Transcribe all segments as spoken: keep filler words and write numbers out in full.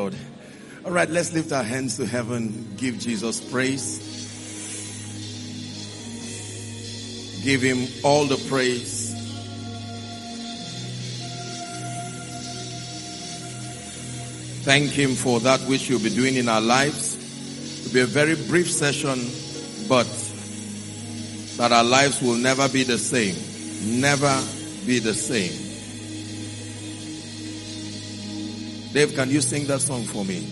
Lord. All right, let's lift our hands to heaven. Give Jesus praise. Give him all the praise. Thank him for that which you'll be doing in our lives. It'll be a very brief session, but that our lives will never be the same. Never be the same. Dave, can you sing that song for me?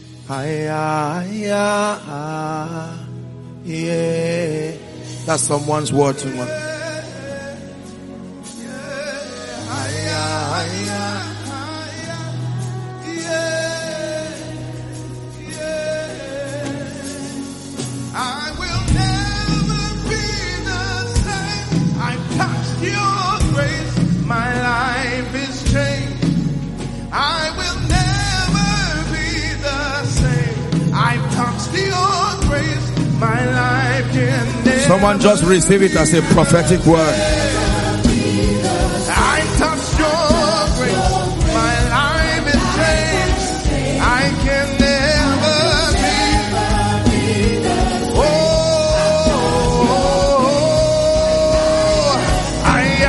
Yeah. That's someone's word to me. Someone just receive it as a prophetic word. I touch your grace. My life is changed. I can never be. Oh, I, I,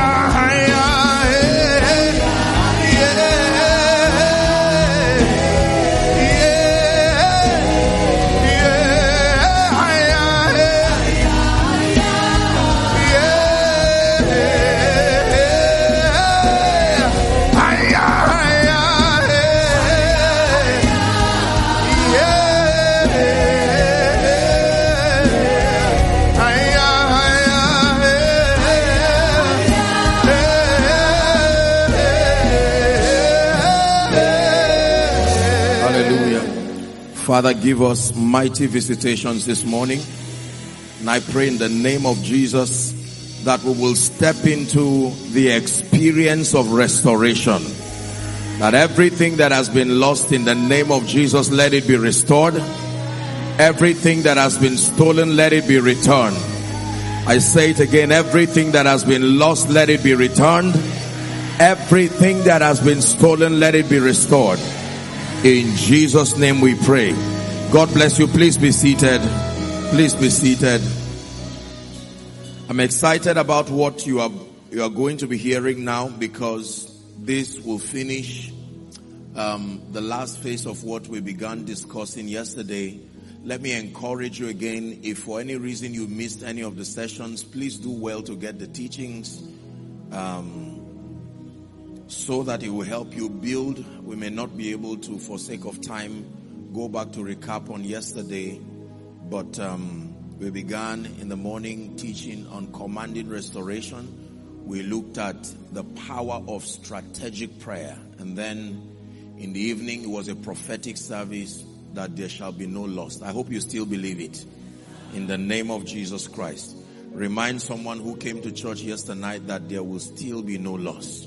Father, give us mighty visitations this morning. And I pray in the name of Jesus that we will step into the experience of restoration. That everything that has been lost in the name of Jesus, let it be restored. Everything that has been stolen, let it be returned. I say it again, everything that has been lost, let it be returned. Everything that has been stolen, let it be restored. In Jesus' name we pray. God bless you. Please be seated. Please be seated. I'm excited about what you are you are going to be hearing now, because this will finish um, the last phase of what we began discussing yesterday. Let me encourage you again, if for any reason you missed any of the sessions, please do well to get the teachings um, so that it will help you build. We may not be able to, for sake of time, go back to recap on yesterday, but um, we began in the morning teaching on commanding restoration. We looked at the power of strategic prayer, and then in the evening it was a prophetic service that there shall be no loss. I hope you still believe it. In the name of Jesus Christ. Remind someone who came to church yesterday night that there will still be no loss.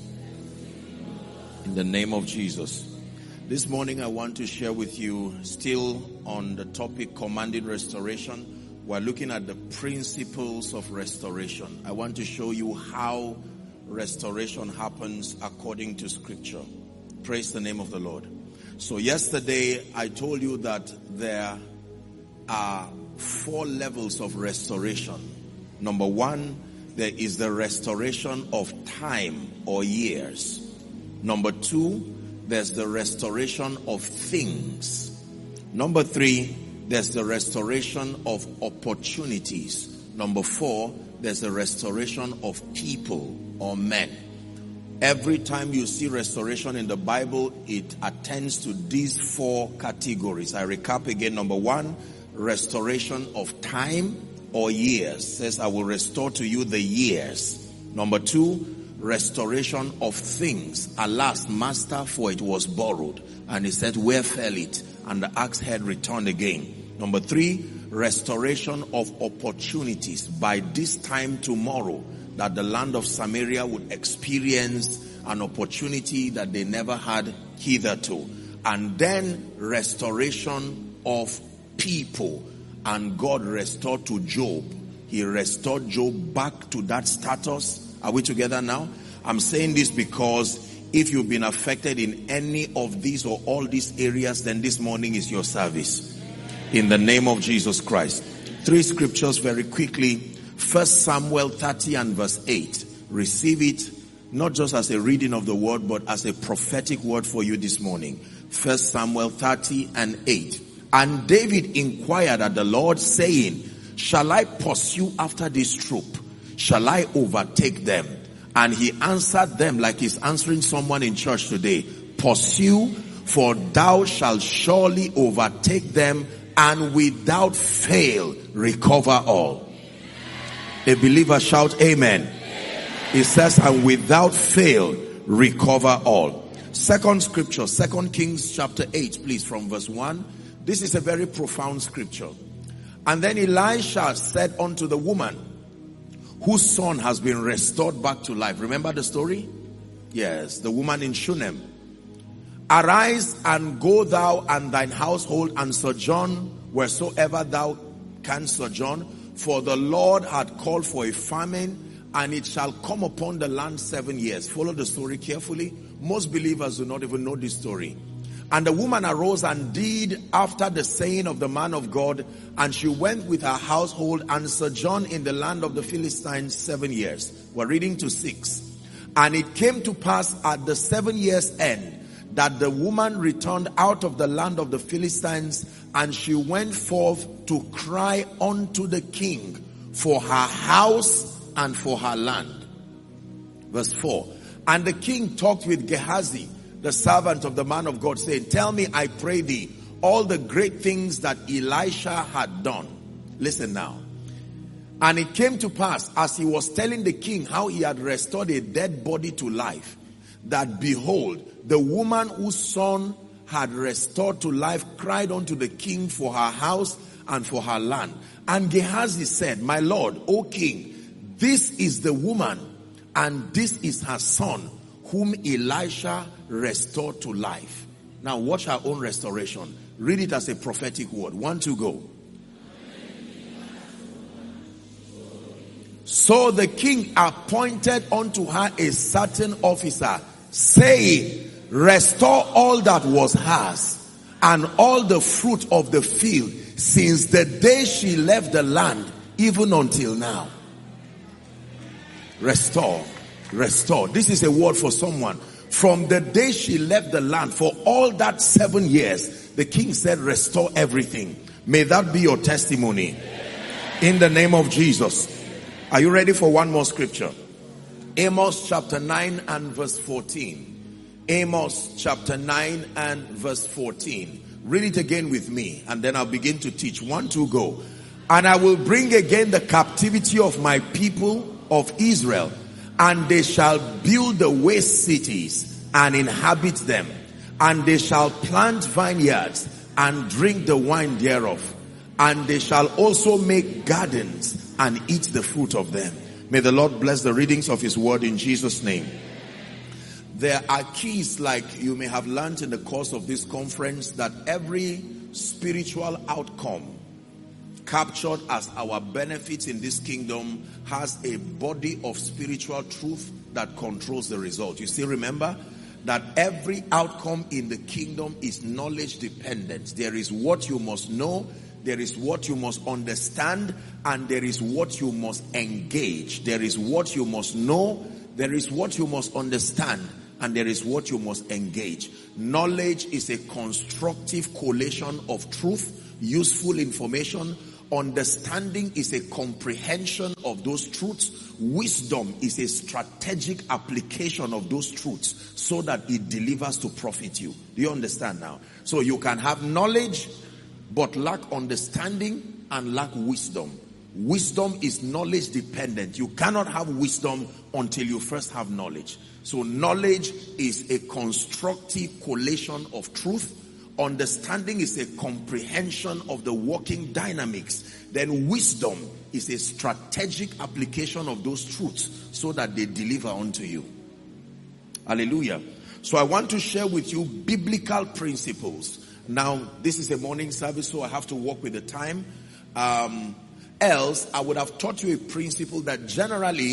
In the name of Jesus. This morning I want to share with you, still on the topic commanding restoration. We're looking at the principles of restoration. I want to show you how restoration happens according to Scripture. Praise the name of the Lord. So yesterday I told you that there are four levels of restoration. Number one, there is the restoration of time or years. Number two, there's the restoration of things. Number three, there's the restoration of opportunities. Number four, there's the restoration of people or men. Every time you see restoration in the Bible, it attends to these four categories. I recap again. Number one, restoration of time or years. Says, I will restore to you the years. Number two, restoration of things. Alas, master, for it was borrowed. And he said, where fell it? And the axe head returned again. Number three, restoration of opportunities. By this time tomorrow, that the land of Samaria would experience an opportunity that they never had hitherto. And then restoration of people. And God restored to Job. He restored Job back to that status. Are we together now? I'm saying this because If you've been affected in any of these or all these areas, then this morning is your service. In the name of Jesus Christ. Three scriptures very quickly. First Samuel thirty and verse eight. Receive it not just as a reading of the word, but as a prophetic word for you this morning. First Samuel thirty and eight. And David inquired at the Lord, saying, shall I pursue after this troop? Shall I overtake them? And he answered them like he's answering someone in church today. Pursue, for thou shalt surely overtake them, and without fail recover all. A believer shout amen. It says, and without fail recover all. Second scripture, Second Kings chapter eight, please, from verse one. This is a very profound scripture. And then Elisha said unto the woman, whose son has been restored back to life. Remember the story? Yes, the woman in Shunem. Arise and go thou and thine household and sojourn wheresoever thou canst sojourn, for the Lord had called for a famine, and it shall come upon the land seven years. Follow the story carefully. Most believers do not even know this story. And the woman arose and did after the saying of the man of God, and she went with her household and sojourned in the land of the Philistines seven years. We're reading to six. And it came to pass at the seven years end that the woman returned out of the land of the Philistines, and she went forth to cry unto the king for her house and for her land. Verse four. And the king talked with Gehazi, the servant of the man of God, saying, tell me, I pray thee, all the great things that Elisha had done. Listen now. And it came to pass, as he was telling the king how he had restored a dead body to life, that behold, the woman whose son had restored to life cried unto the king for her house and for her land. And Gehazi said, my lord, O king, this is the woman, and this is her son, whom Elisha restored to life. Now watch our own restoration. Read it as a prophetic word. One, two, go. So the king appointed unto her a certain officer, saying, restore all that was hers, and all the fruit of the field, since the day she left the land, even until now. Restore. Restore. This is a word for someone. From the day she left the land, for all that seven years, the king said, restore everything. May that be your testimony. In the name of Jesus. Are you ready for one more scripture? Amos chapter nine and verse fourteen. Amos chapter nine and verse fourteen. Read it again with me, and then I'll begin to teach. One, two, go. And I will bring again the captivity of my people of Israel, and they shall build the waste cities and inhabit them, and they shall plant vineyards and drink the wine thereof, and they shall also make gardens and eat the fruit of them. May the Lord bless the readings of his word in Jesus' name. There are keys, like you may have learned in the course of this conference, that every spiritual outcome captured as our benefits in this kingdom has a body of spiritual truth that controls the result. You still remember that every outcome in the kingdom is knowledge dependent. There is what you must know, there is what you must understand, and there is what you must engage. There is what you must know, there is what you must understand, and there is what you must engage. Knowledge is a constructive collation of truth, useful information. Understanding is a comprehension of those truths. Wisdom is a strategic application of those truths so that it delivers to profit you. Do you understand now? So you can have knowledge but lack understanding and lack wisdom. Wisdom is knowledge dependent. You cannot have wisdom until you first have knowledge. So knowledge is a constructive collation of truth. Understanding is a comprehension of the working dynamics. Then wisdom is a strategic application of those truths so that they deliver unto you. Hallelujah. So I want to share with you biblical principles. Now, this is a morning service, so I have to work with the time. Um, else, I would have taught you a principle that generally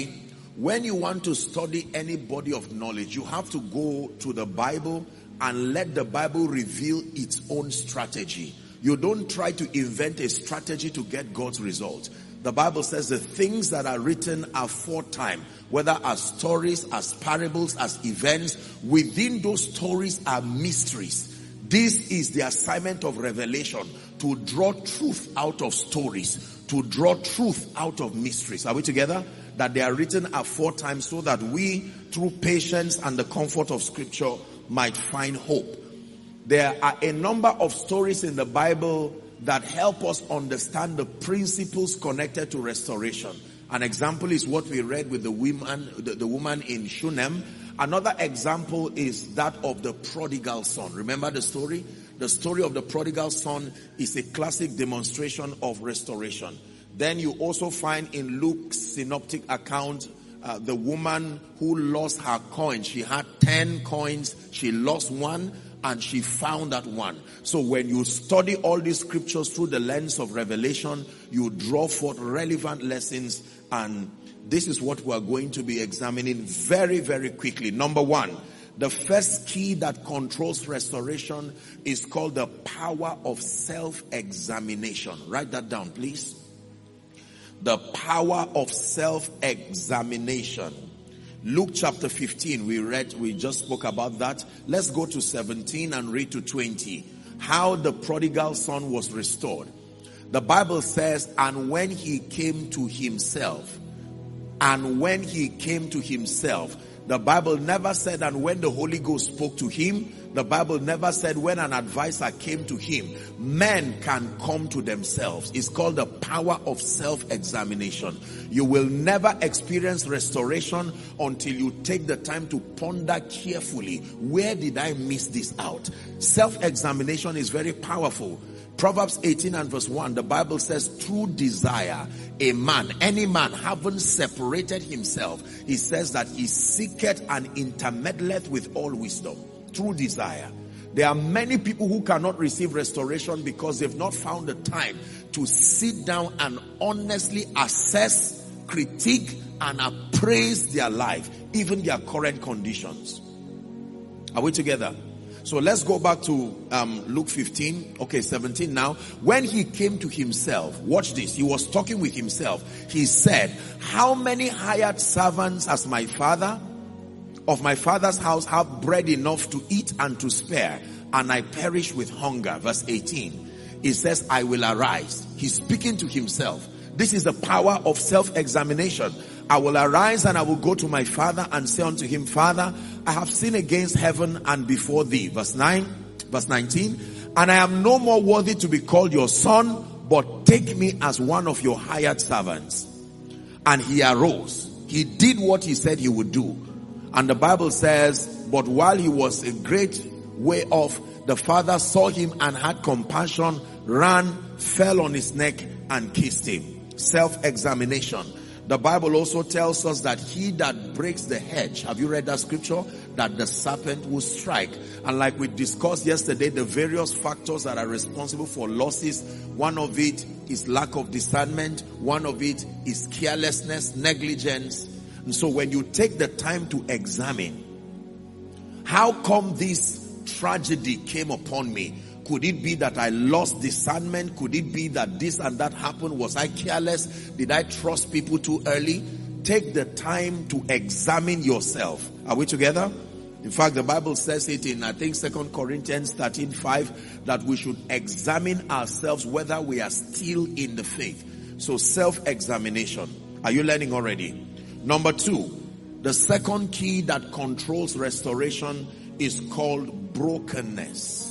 When you want to study any body of knowledge, you have to go to the Bible and let the Bible reveal its own strategy. You don't try to invent a strategy to get God's result. The Bible says the things that are written are foretime, whether as stories, as parables, as events. Within those stories are mysteries. This is the assignment of revelation, to draw truth out of stories, to draw truth out of mysteries. Are we together? That they are written aforetime so that we, through patience and the comfort of Scripture, might find hope. There are a number of stories in the Bible that help us understand the principles connected to restoration. An example is what we read with the woman, the, the woman in Shunem. Another example is that of the prodigal son. Remember the story? The story of the prodigal son is a classic demonstration of restoration. Then you also find in Luke's synoptic account, uh, the woman who lost her coin. She had ten coins, she lost one, and she found that one. So when you study all these scriptures through the lens of revelation, you draw forth relevant lessons, and this is what we are going to be examining very, very quickly. Number one, the first key that controls restoration is called the power of self-examination. Write that down, please. The power of self-examination. Luke chapter fifteen, we read, we just spoke about that. Let's go to seventeen and read to twenty. How the prodigal son was restored. The Bible says, and when he came to himself, and when he came to himself, the Bible never said, and when the Holy Ghost spoke to him. The Bible never said when an advisor came to him. Men can come to themselves. It's called the power of self-examination. You will never experience restoration until you take the time to ponder carefully, where did I miss this out? Self-examination is very powerful. Proverbs eighteen and verse one, the Bible says, through desire, a man, any man, having separated himself, he says that he seeketh and intermeddleth with all wisdom. Through desire. There are many people who cannot receive restoration because they've not found the time to sit down and honestly assess, critique, and appraise their life, even their current conditions. Are we together? So let's go back to um, Luke fifteen, okay, seventeen now. When he came to himself, watch this, he was talking with himself. He said, how many hired servants has my father of my father's house have bread enough to eat and to spare, and I perish with hunger? Verse eighteen, he says, I will arise. He's speaking to himself. This is the power of self-examination. I will arise and I will go to my father and say unto him, Father, I have sinned against heaven and before thee. Verse nine, verse nineteen, and I am no more worthy to be called your son, but take me as one of your hired servants. And he arose. He did what he said he would do. And the Bible says, but while he was a great way off, the father saw him and had compassion, ran, fell on his neck and kissed him. Self-examination. The Bible also tells us that he that breaks the hedge, have you read that scripture? That the serpent will strike. And like we discussed yesterday, the various factors that are responsible for losses, one of it is lack of discernment, one of it is carelessness, negligence. And so when you take the time to examine, how come this tragedy came upon me? Could it be that I lost discernment? Could it be that this and that happened? Was I careless? Did I trust people too early? Take the time to examine yourself. Are we together? In fact, the Bible says it in, I think, Second Corinthians thirteen five, that we should examine ourselves whether we are still in the faith. So self-examination. Are you learning already? Number two, the second key that controls restoration is called brokenness.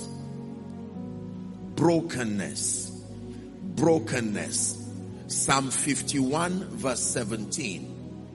Brokenness. Brokenness. Psalm fifty-one verse seventeen.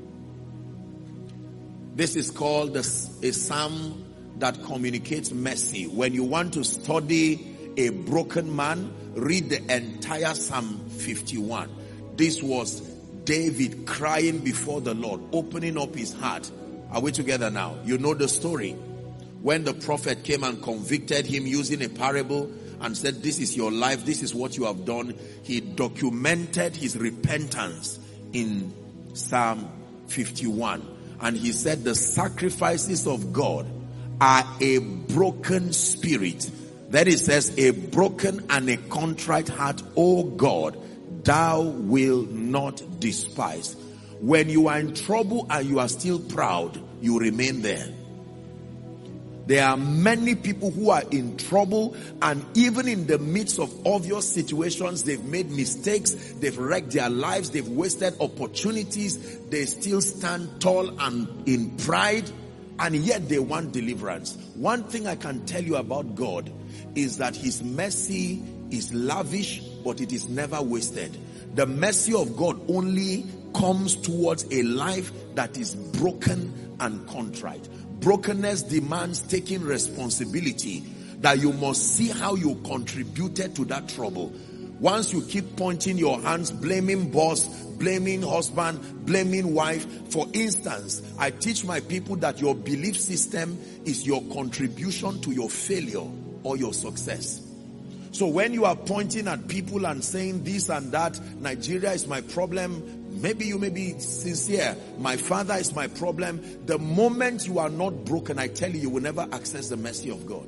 This is called a, a psalm that communicates mercy. When you want to study a broken man, read the entire Psalm fifty-one. This was David crying before the Lord, opening up his heart. Are we together now? You know the story. When the prophet came and convicted him using a parable and said, this is your life, this is what you have done, he documented his repentance in Psalm fifty-one. And he said, the sacrifices of God are a broken spirit. Then it says, a broken and a contrite heart, O God, thou will not despise. When you are in trouble and you are still proud, you remain there. There are many people who are in trouble, and even in the midst of obvious situations, they've made mistakes, they've wrecked their lives, they've wasted opportunities, they still stand tall and in pride, and yet they want deliverance. One thing I can tell you about God is that his mercy is lavish, but it is never wasted. The mercy of God only comes towards a life that is broken and contrite. Brokenness demands taking responsibility, that you must see how you contributed to that trouble. Once you keep pointing your hands, blaming boss, blaming husband, blaming wife. For instance, I teach my people that your belief system is your contribution to your failure or your success. So when you are pointing at people and saying this and that, Nigeria is my problem, maybe you may be sincere, my father is my problem. The moment you are not broken, I tell you, you will never access the mercy of God.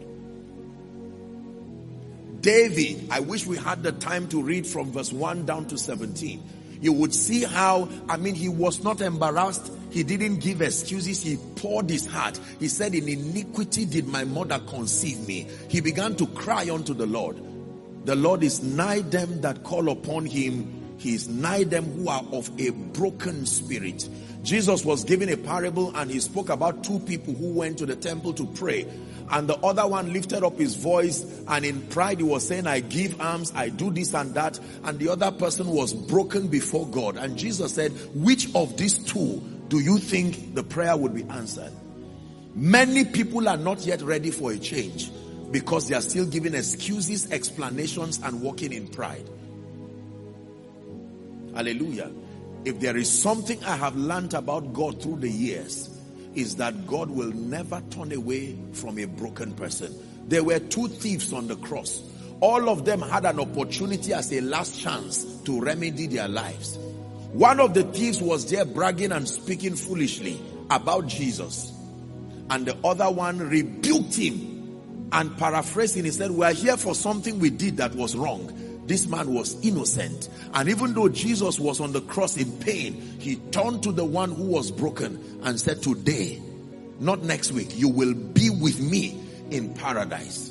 David, I wish we had the time to read from verse one down to seventeen. You would see how, I mean, he was not embarrassed. He didn't give excuses. He poured his heart. He said, in iniquity did my mother conceive me. He began to cry unto the Lord. The Lord is nigh them that call upon him. He is nigh them who are of a broken spirit. Jesus was giving a parable, and he spoke about two people who went to the temple to pray. And the other one lifted up his voice, and in pride he was saying, I give alms, I do this and that. And the other person was broken before God. And Jesus said, which of these two do you think the prayer would be answered? Many people are not yet ready for a change because they are still giving excuses, explanations, and walking in pride. Hallelujah. If there is something I have learned about God through the years, is that God will never turn away from a broken person. There were two thieves on the cross. All of them had an opportunity as a last chance to remedy their lives. One of the thieves was there bragging and speaking foolishly about Jesus. And the other one rebuked him and paraphrasing, he said, we are here for something we did that was wrong. This man was innocent. And even though Jesus was on the cross in pain, he turned to the one who was broken and said, today, not next week, you will be with me in paradise.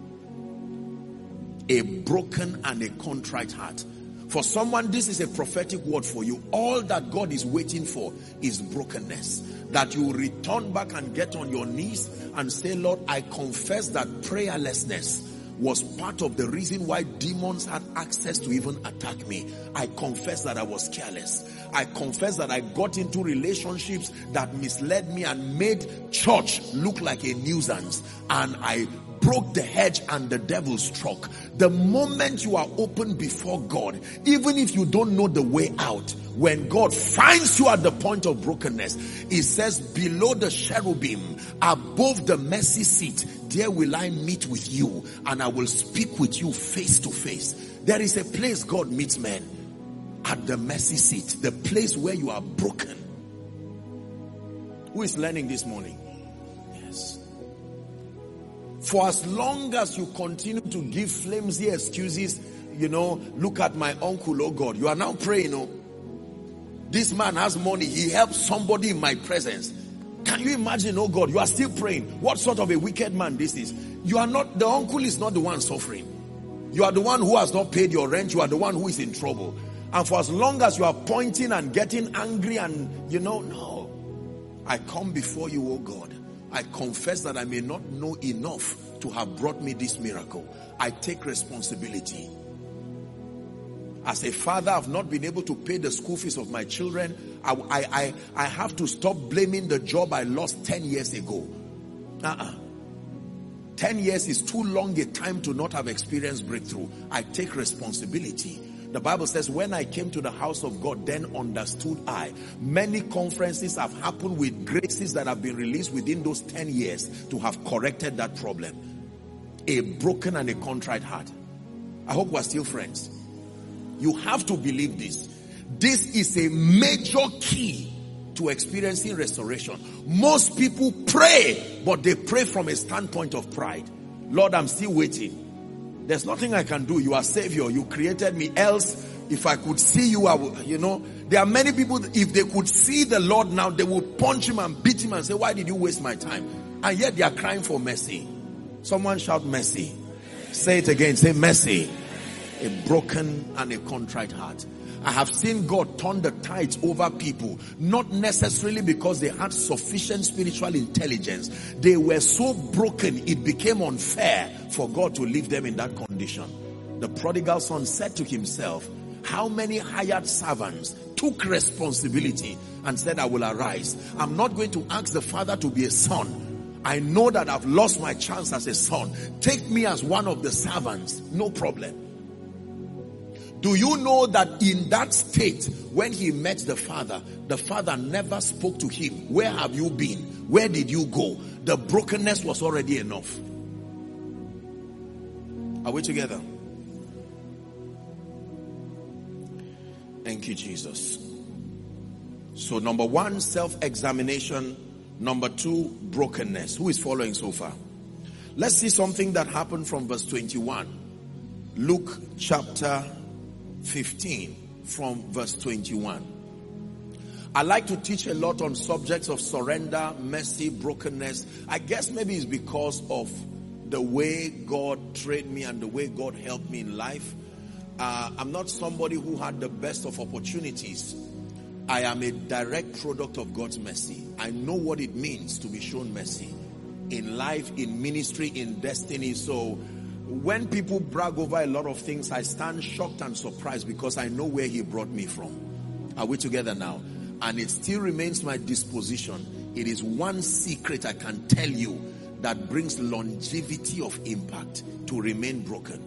A broken and a contrite heart. For someone, this is a prophetic word for you. All that God is waiting for is brokenness. That you return back and get on your knees and say, Lord, I confess that prayerlessness was part of the reason why demons had access to even attack me. I confess that I was careless. I confess that I got into relationships that misled me and made church look like a nuisance. And I broke the hedge and the devil struck. The moment you are open before God, even if you don't know the way out, when God finds you at the point of brokenness, it says, below the cherubim, above the mercy seat, there will I meet with you, and I will speak with you face to face. There is a place God meets men, at the mercy seat, the place where you are broken. Who is learning this morning? Yes. For as long as you continue to give flimsy excuses, you know, look at my uncle, oh God, you are now praying, oh, this man has money, he helps somebody in my presence. Can you imagine, oh God, you are still praying. What sort of a wicked man this is? You are not, the uncle is not the one suffering. You are the one who has not paid your rent. You are the one who is in trouble. And for as long as you are pointing and getting angry and, you know, no. I come before you, oh God. I confess that I may not know enough to have brought me this miracle. I take responsibility. As a father, I've not been able to pay the school fees of my children. I, I, I, I have to stop blaming the job I lost ten years ago. Uh-uh. ten years is too long a time to not have experienced breakthrough. I take responsibility. The Bible says, when I came to the house of God, then understood I. Many conferences have happened with graces that have been released within those ten years to have corrected that problem. A broken and a contrite heart. I hope we're still friends. You have to believe this. This is a major key to experiencing restoration. Most people pray, but they pray from a standpoint of pride. Lord, I'm still waiting. There's nothing I can do. You are Savior. You created me. Else, if I could see you, I would, you know. There are many people, if they could see the Lord now, they would punch him and beat him and say, why did you waste my time? And yet they are crying for mercy. Someone shout mercy. Say it again. Say mercy. A broken and a contrite heart. I have seen God turn the tides over people, not necessarily because they had sufficient spiritual intelligence. They were so broken, it became unfair for God to leave them in that condition. The prodigal son said to himself, how many hired servants took responsibility and said, I will arise. I'm not going to ask the father to be a son. I know that I've lost my chance as a son. Take me as one of the servants. No problem. Do you know that in that state, when he met the father, the father never spoke to him. Where have you been? Where did you go? The brokenness was already enough. Are we together? Thank you, Jesus. So number one, self-examination. Number two, brokenness. Who is following so far? Let's see something that happened from verse twenty-one. Luke chapter fifteen from verse twenty-one. I like to teach a lot on subjects of surrender, mercy, brokenness. I guess maybe it's because of the way God trained me and the way God helped me in life. Uh, I'm not somebody who had the best of opportunities. I am a direct product of God's mercy. I know what it means to be shown mercy in life, in ministry, in destiny. So when people brag over a lot of things, I stand shocked and surprised because I know where he brought me from. Are we together now? And it still remains my disposition. It is one secret I can tell you that brings longevity of impact: to remain broken.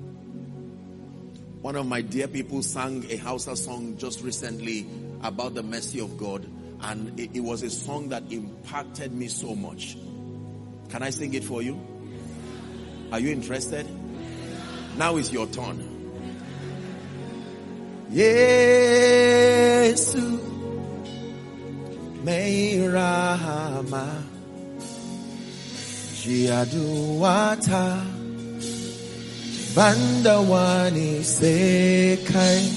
One of my dear people sang a Hausa song just recently about the mercy of God, and it, it was a song that impacted me so much. Can I sing it for you? Are you interested? Now is your turn. Yesu Meirama Jiaduata Bandawani Sekai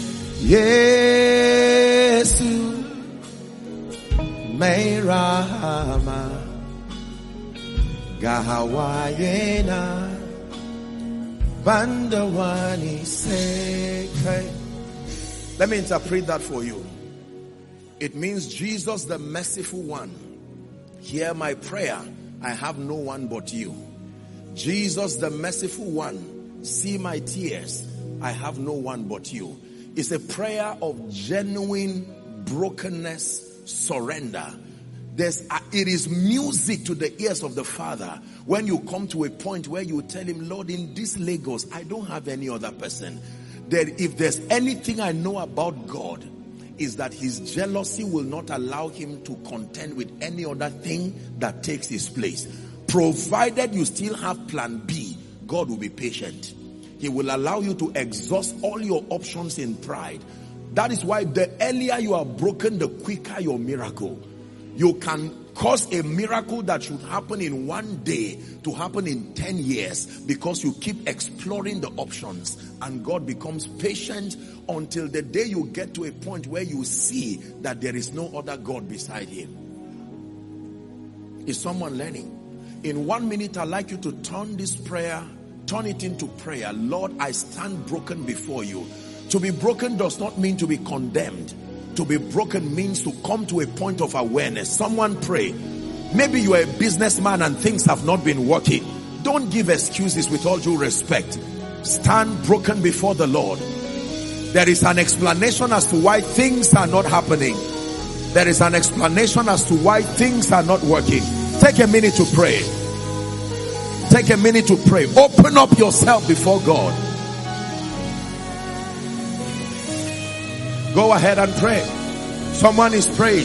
Yesu Meirama Gahawayena Bandawani Sekai. Let me interpret that for you. It means, Jesus the merciful one, hear my prayer. I have no one but you. Jesus the merciful one, see my tears. I have no one but you. It's a prayer of genuine brokenness, surrender. There's a, it is music to the ears of the Father when you come to a point where you tell him, Lord, in this Lagos, I don't have any other person. That if there's anything I know about God, is that his jealousy will not allow him to contend with any other thing that takes his place. Provided you still have plan B, God will be patient. He will allow you to exhaust all your options in pride. That is why the earlier you are broken, the quicker your miracle. You can cause a miracle that should happen in one day to happen in ten years because you keep exploring the options, and God becomes patient until the day you get to a point where you see that there is no other God beside him. Is someone learning? In one minute, I'd like you to turn this prayer, turn it into prayer. Lord, I stand broken before you. To be broken does not mean to be condemned. To be broken means to come to a point of awareness. Someone pray. Maybe you are a businessman and things have not been working. Don't give excuses, with all due respect. Stand broken before the Lord. There is an explanation as to why things are not happening. There is an explanation as to why things are not working. Take a minute to pray. Take a minute to pray. Open up yourself before God. Go ahead and pray. Someone is praying.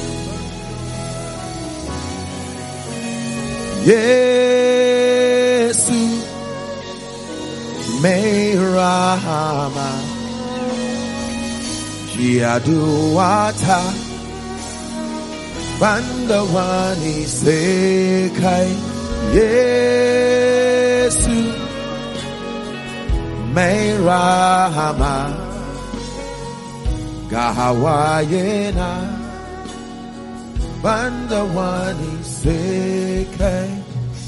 Yesu Meirama Jiaduata Bandawani sekai Yesu Meirahama Gahawayena Bandawani sekai.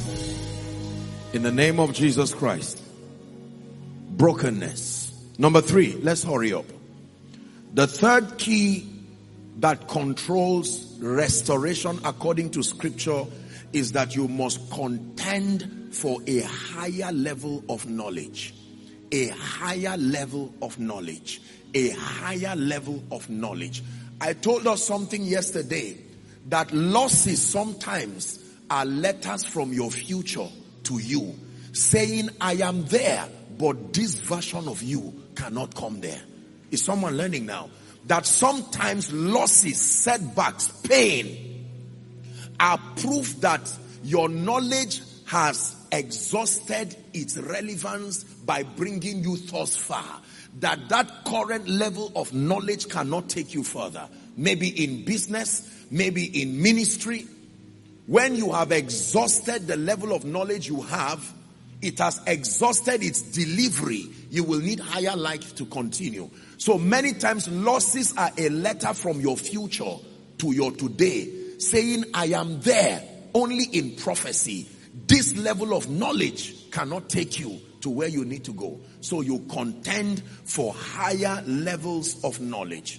In the name of Jesus Christ. Brokenness. Number three, let's hurry up. The third key that controls restoration according to scripture is that you must contend for a higher level of knowledge. A higher level of knowledge. A higher level of knowledge. I told us something yesterday that losses sometimes are letters from your future to you saying, I am there, but this version of you cannot come there. Is someone learning now? That sometimes losses, setbacks, pain are proof that your knowledge has exhausted its relevance by bringing you thus far. That that current level of knowledge cannot take you further. Maybe in business, maybe in ministry. When you have exhausted the level of knowledge you have, it has exhausted its delivery. You will need higher light to continue. So many times losses are a letter from your future to your today saying, I am there only in prophecy. This level of knowledge cannot take you to where you need to go. So you contend for higher levels of knowledge.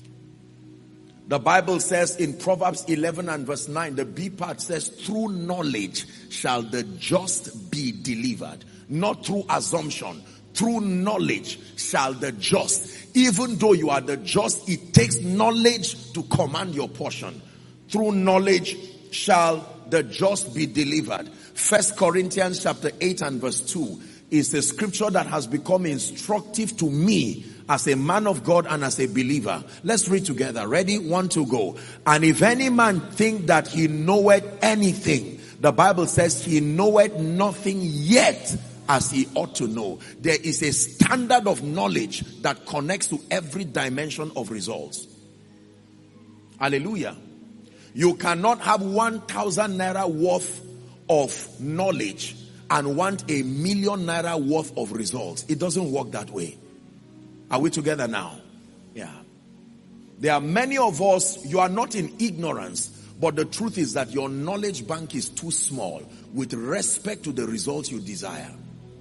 The Bible says in Proverbs eleven and verse nine, the B part says, through knowledge shall the just be delivered. Not through assumption. Through knowledge shall the just. Even though you are the just, it takes knowledge to command your portion. Through knowledge shall the just be delivered. First Corinthians chapter eight and verse two is a scripture that has become instructive to me as a man of God and as a believer. Let's read together. Ready? One, two, go. And if any man think that he knoweth anything, the Bible says he knoweth nothing yet as he ought to know. There is a standard of knowledge that connects to every dimension of results. Hallelujah. You cannot have one thousand naira worth of knowledge and want a million naira worth of results. It doesn't work that way. Are we together now? Yeah. There are many of us, you are not in ignorance, but the truth is that your knowledge bank is too small with respect to the results you desire.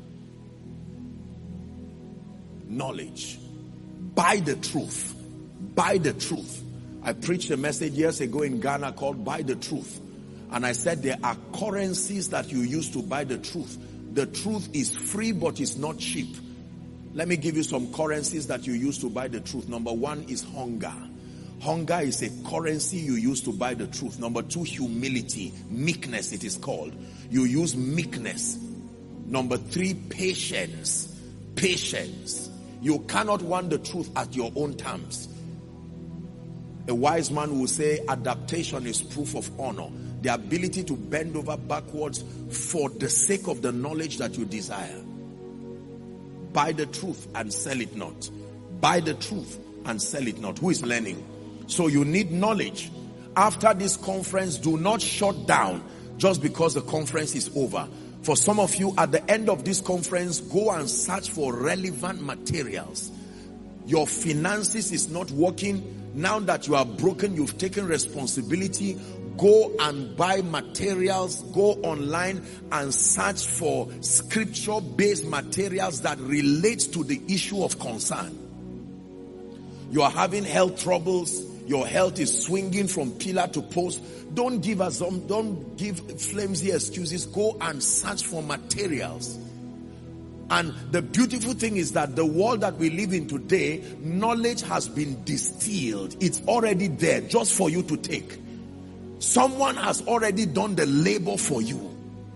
Knowledge. Buy the truth. Buy the truth. I preached a message years ago in Ghana called Buy the Truth. And I said there are currencies that you use to buy the truth. The truth is free, but it's not cheap. Let me give you some currencies that you use to buy the truth. Number one is hunger. Hunger is a currency you use to buy the truth. Number two, humility. Meekness, it is called. You use meekness. Number three, patience. Patience. You cannot want the truth at your own terms. A wise man will say adaptation is proof of honor. The ability to bend over backwards for the sake of the knowledge that you desire. Buy the truth and sell it not. Buy the truth and sell it not. Who is learning? So you need knowledge. After this conference, do not shut down just because the conference is over. For some of you, at the end of this conference, go and search for relevant materials. Your finances is not working. Now that you are broken, you've taken responsibility. Go and buy materials. Go online and search for scripture-based materials that relate to the issue of concern. You are having health troubles. Your health is swinging from pillar to post. Don't give us some, don't give flimsy excuses. Go and search for materials. And the beautiful thing is that the world that we live in today, knowledge has been distilled. It's already there just for you to take. Someone has already done the labor for you.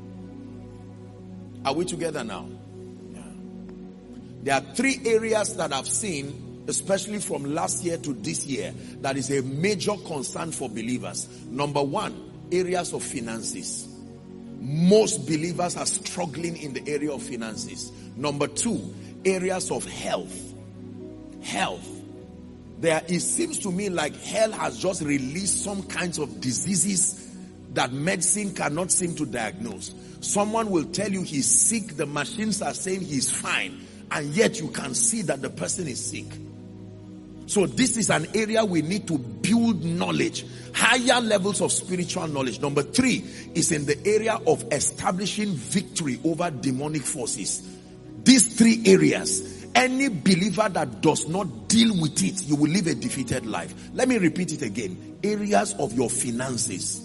Are we together now? Yeah. There are three areas that I've seen, especially from last year to this year, that is a major concern for believers. Number one, areas of finances. Most believers are struggling in the area of finances. Number two, areas of health. Health. There, it seems to me like hell has just released some kinds of diseases that medicine cannot seem to diagnose. Someone will tell you he's sick, the machines are saying he's fine, and yet you can see that the person is sick. So this is an area we need to build knowledge, higher levels of spiritual knowledge. Number three is in the area of establishing victory over demonic forces. These three areas, any believer that does not deal with it, you will live a defeated life. Let me repeat it again. Areas of your finances.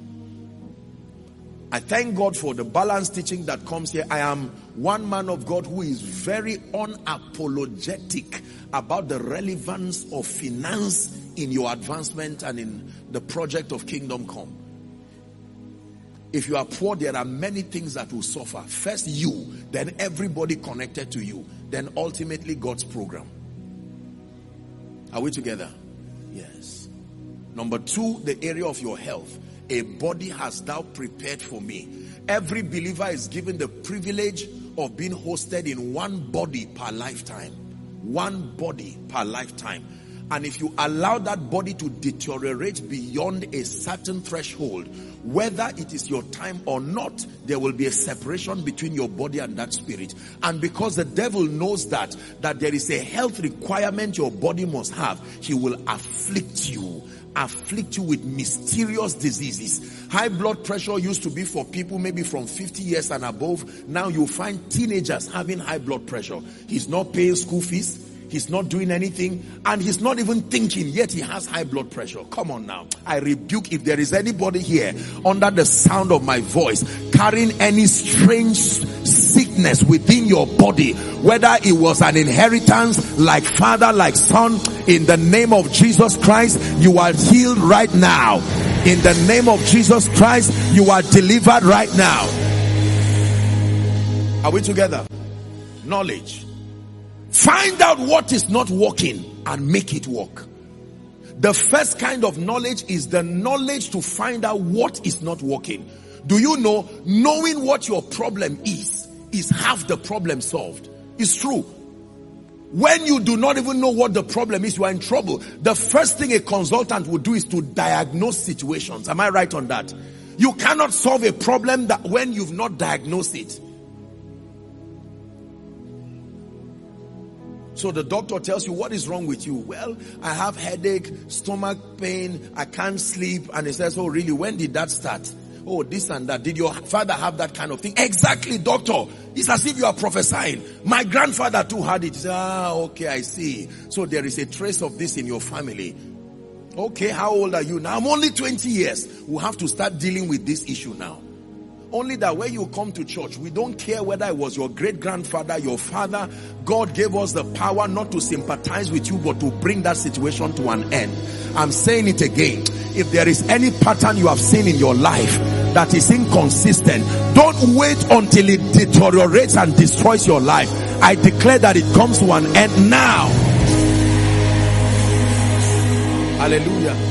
I thank God for the balanced teaching that comes here. I am one man of God who is very unapologetic about the relevance of finance in your advancement and in the project of Kingdom Come. If you are poor, there are many things that will suffer. First you, then everybody connected to you, then ultimately God's program. Are we together? Yes. Number two, the area of your health. A body hast thou prepared for me. Every believer is given the privilege of being hosted in one body per lifetime. One body per lifetime. And if you allow that body to deteriorate beyond a certain threshold, whether it is your time or not, there will be a separation between your body and that spirit. And because the devil knows that, that there is a health requirement your body must have, he will afflict you. afflict you with mysterious diseases. High blood pressure used to be for people maybe from fifty years and above. Now you find teenagers having high blood pressure. He's not paying school fees. He's not doing anything, and he's not even thinking, yet he has high blood pressure. Come on now. I rebuke, if there is anybody here under the sound of my voice carrying any strange sickness within your body, whether it was an inheritance like father, like son, in the name of Jesus Christ, you are healed right now. In the name of Jesus Christ, you are delivered right now. Are we together? Knowledge. Find out what is not working and make it work. The first kind of knowledge is the knowledge to find out what is not working. Do you know, knowing what your problem is, is half the problem solved. It's true. When you do not even know what the problem is, you are in trouble. The first thing a consultant would do is to diagnose situations. Am I right on that? You cannot solve a problem that when you've not diagnosed it. So the doctor tells you, what is wrong with you? Well, I have headache, stomach pain, I can't sleep. And he says, oh really, when did that start? Oh, this and that. Did your father have that kind of thing? Exactly, doctor. It's as if you are prophesying. My grandfather too had it. Ah, okay, I see. So there is a trace of this in your family. Okay, how old are you now? I'm only twenty years. We'll have to start dealing with this issue now. Only that when you come to church, we don't care whether it was your great-grandfather, your father. God gave us the power not to sympathize with you, but to bring that situation to an end. I'm saying it again. If there is any pattern you have seen in your life that is inconsistent, don't wait until it deteriorates and destroys your life. I declare that it comes to an end now. Hallelujah.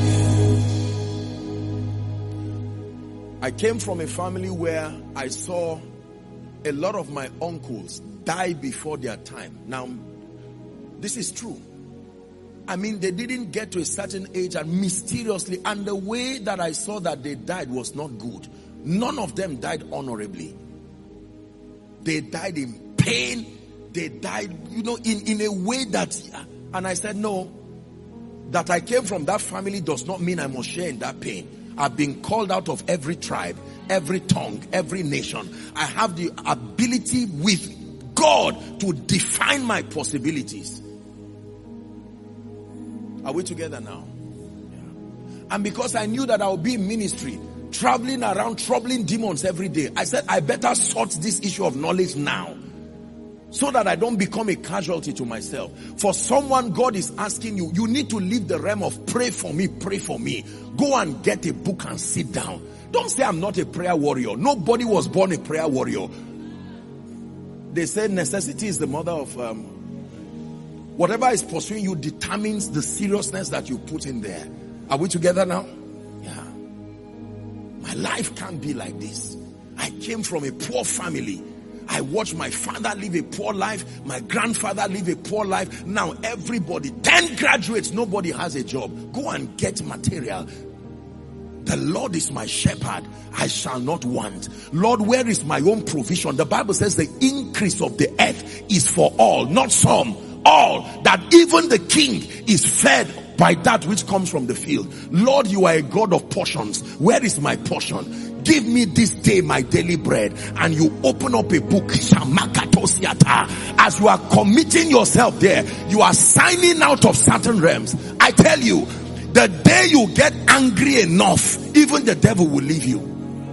I came from a family where I saw a lot of my uncles die before their time. Now, this is true. I mean, they didn't get to a certain age and mysteriously, and the way that I saw that they died was not good. None of them died honorably. They died in pain. They died, you know, in, in a way that, and I said, no, that I came from that family does not mean I must share in that pain. I've been called out of every tribe, every tongue, every nation. I have the ability with God to define my possibilities. Are we together now? Yeah. And because I knew that I would be in ministry, traveling around, troubling demons every day, I said, I better sort this issue of knowledge now, so that I don't become a casualty to myself. For someone, God is asking you, you need to leave the realm of pray for me, pray for me. Go and get a book and sit down. Don't say I'm not a prayer warrior. Nobody was born a prayer warrior. They say necessity is the mother of... Um, whatever is pursuing you determines the seriousness that you put in there. Are we together now? Yeah. My life can't be like this. I came from a poor family. I watched my father live a poor life, my grandfather live a poor life. Now everybody, ten graduates, nobody has a job. Go and get material. The Lord is my shepherd, I shall not want. Lord, where is my own provision? The Bible says the increase of the earth is for all, not some, all. That even the king is fed by that which comes from the field. Lord, you are a God of portions. Where is my portion? Give me this day my daily bread. And you open up a book. As you are committing yourself there, you are signing out of certain realms. I tell you, the day you get angry enough, even the devil will leave you.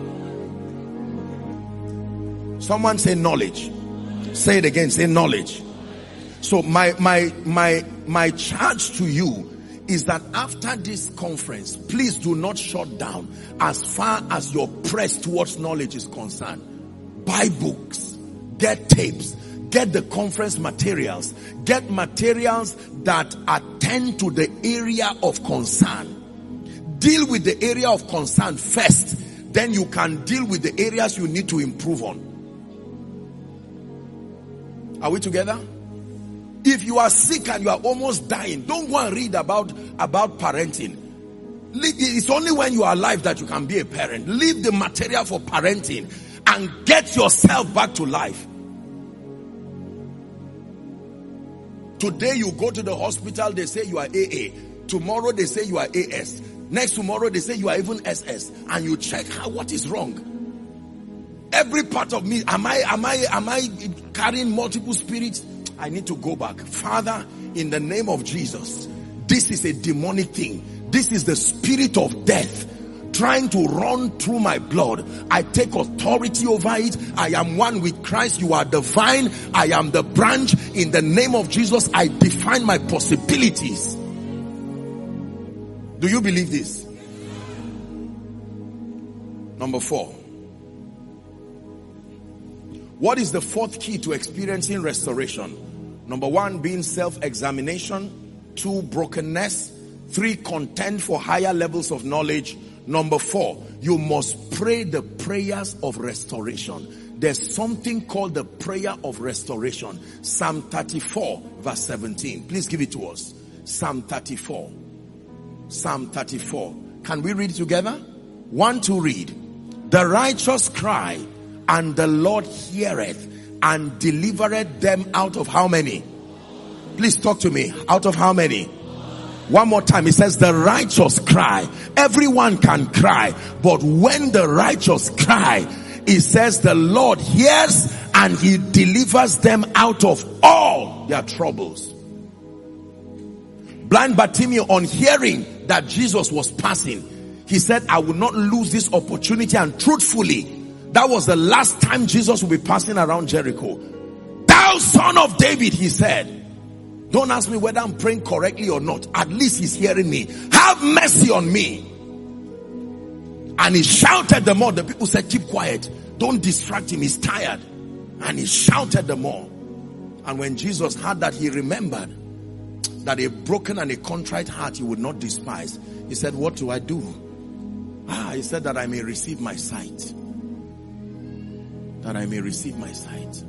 Someone say knowledge. Say it again, say knowledge. So my my my my charge to you is that after this conference, please do not shut down as far as your press towards knowledge is concerned. Buy books, get tapes, get the conference materials, get materials that attend to the area of concern. Deal with the area of concern first, then you can deal with the areas you need to improve on. Are we together? If you are sick and you are almost dying, don't go and read about, about parenting. It's only when you are alive that you can be a parent. Leave the material for parenting and get yourself back to life. Today you go to the hospital, they say you are A A. Tomorrow they say you are A S. Next tomorrow they say you are even S S. And you check how, what is wrong. Every part of me, am I, am I, am I carrying multiple spirits? I need to go back. Father, in the name of Jesus, this is a demonic thing. This is the spirit of death trying to run through my blood. I take authority over it. I am one with Christ. You are the vine. I am the branch. In the name of Jesus, I define my possibilities. Do you believe this? Number four. What is the fourth key to experiencing restoration? Number one, being self-examination. Two, brokenness. Three, contend for higher levels of knowledge. Number four, you must pray the prayers of restoration. There's something called the prayer of restoration. Psalm thirty-four verse seventeen. Please give it to us. Psalm thirty-four. Psalm thirty-four. Can we read it together? One, two, read. The righteous cry, and the Lord heareth, and delivereth them out of how many? Please talk to me. Out of how many? One more time. It says the righteous cry. Everyone can cry, but when the righteous cry, it says the Lord hears and he delivers them out of all their troubles. Blind Bartimaeus, on hearing that Jesus was passing, he said, I will not lose this opportunity. And truthfully, that was the last time Jesus will be passing around Jericho. Thou son of David, he said. Don't ask me whether I'm praying correctly or not. At least he's hearing me. Have mercy on me. And he shouted the more. The people said, keep quiet. Don't distract him. He's tired. And he shouted the more. And when Jesus heard that, he remembered that a broken and a contrite heart he would not despise. He said, what do I do? Ah, he said that I may receive my sight. That I may receive my sight.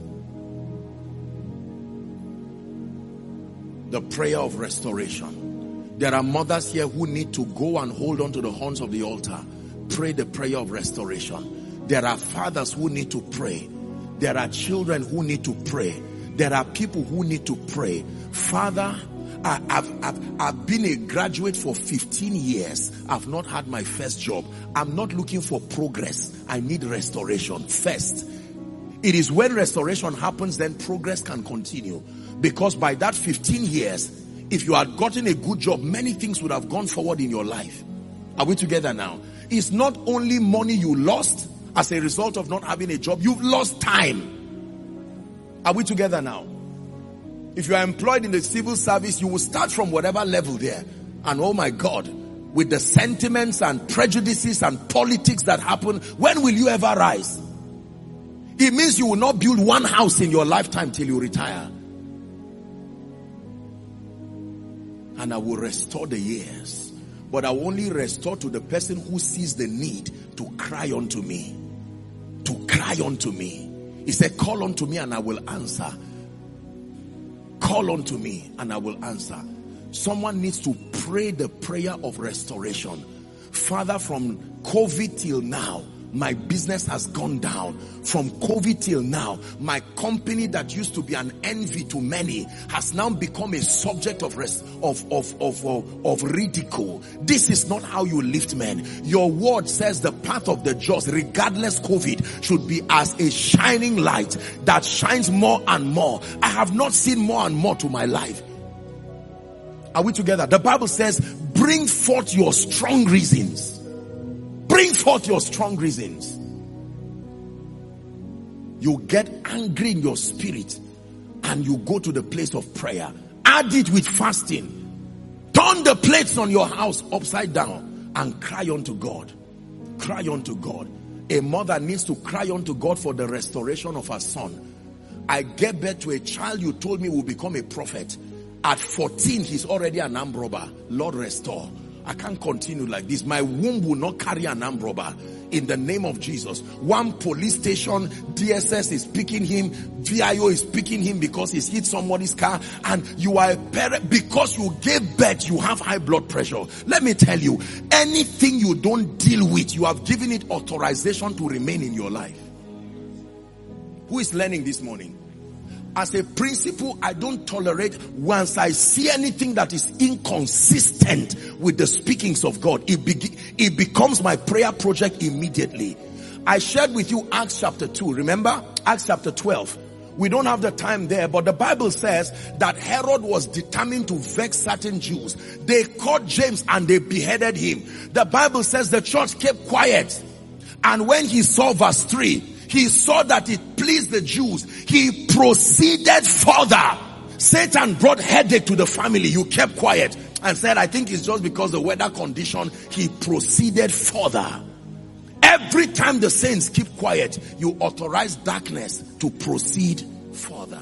The prayer of restoration. There are mothers here who need to go and hold on to the horns of the altar. Pray the prayer of restoration. There are fathers who need to pray. There are children who need to pray. There are people who need to pray. Father, I, I've, I've, I've been a graduate for fifteen years. I've not had my first job. I'm not looking for progress. I need restoration first. It is when restoration happens, then progress can continue. Because by that fifteen years, if you had gotten a good job, many things would have gone forward in your life. Are we together now? It's not only money you lost as a result of not having a job. You've lost time. Are we together now? If you are employed in the civil service, you will start from whatever level there. And oh my God, with the sentiments and prejudices and politics that happen, when will you ever rise? It means you will not build one house in your lifetime till you retire. And I will restore the years. But I will only restore to the person who sees the need to cry unto me. To cry unto me. He said, call unto me and I will answer. Call unto me and I will answer. Someone needs to pray the prayer of restoration. Father, from COVID till now, my business has gone down. From COVID till now, my company that used to be an envy to many has now become a subject of rest, of, of, of, of, of ridicule. This is not how you lift men. Your word says the path of the just, regardless COVID, should be as a shining light that shines more and more. I have not seen more and more to my life. Are we together? The Bible says, bring forth your strong reasons. Bring forth your strong reasons. You get angry in your spirit and you go to the place of prayer. Add it with fasting. Turn the plates on your house upside down and cry unto God. Cry unto God. A mother needs to cry unto God for the restoration of her son. I gave birth to a child you told me will become a prophet. At fourteen, he's already an armed robber. Lord, restore. I can't continue like this. My womb will not carry an armed robber. In the name of Jesus. One police station, D S S is picking him. V I O is picking him because he's hit somebody's car. And you are a parent. Because you gave birth, you have high blood pressure. Let me tell you, anything you don't deal with, you have given it authorization to remain in your life. Who is learning this morning? As a principle, I don't tolerate. Once I see anything that is inconsistent with the speakings of God, it, be, it becomes my prayer project immediately. I shared with you Acts chapter two. Remember? Acts chapter twelve. We don't have the time there, but the Bible says that Herod was determined to vex certain Jews. They caught James and they beheaded him. The Bible says the church kept quiet. And when he saw verse three, he saw that it pleased the Jews. He proceeded further. Satan brought headache to the family. You kept quiet and said, I think it's just because the weather condition. He proceeded further. Every time the saints keep quiet, you authorize darkness to proceed further.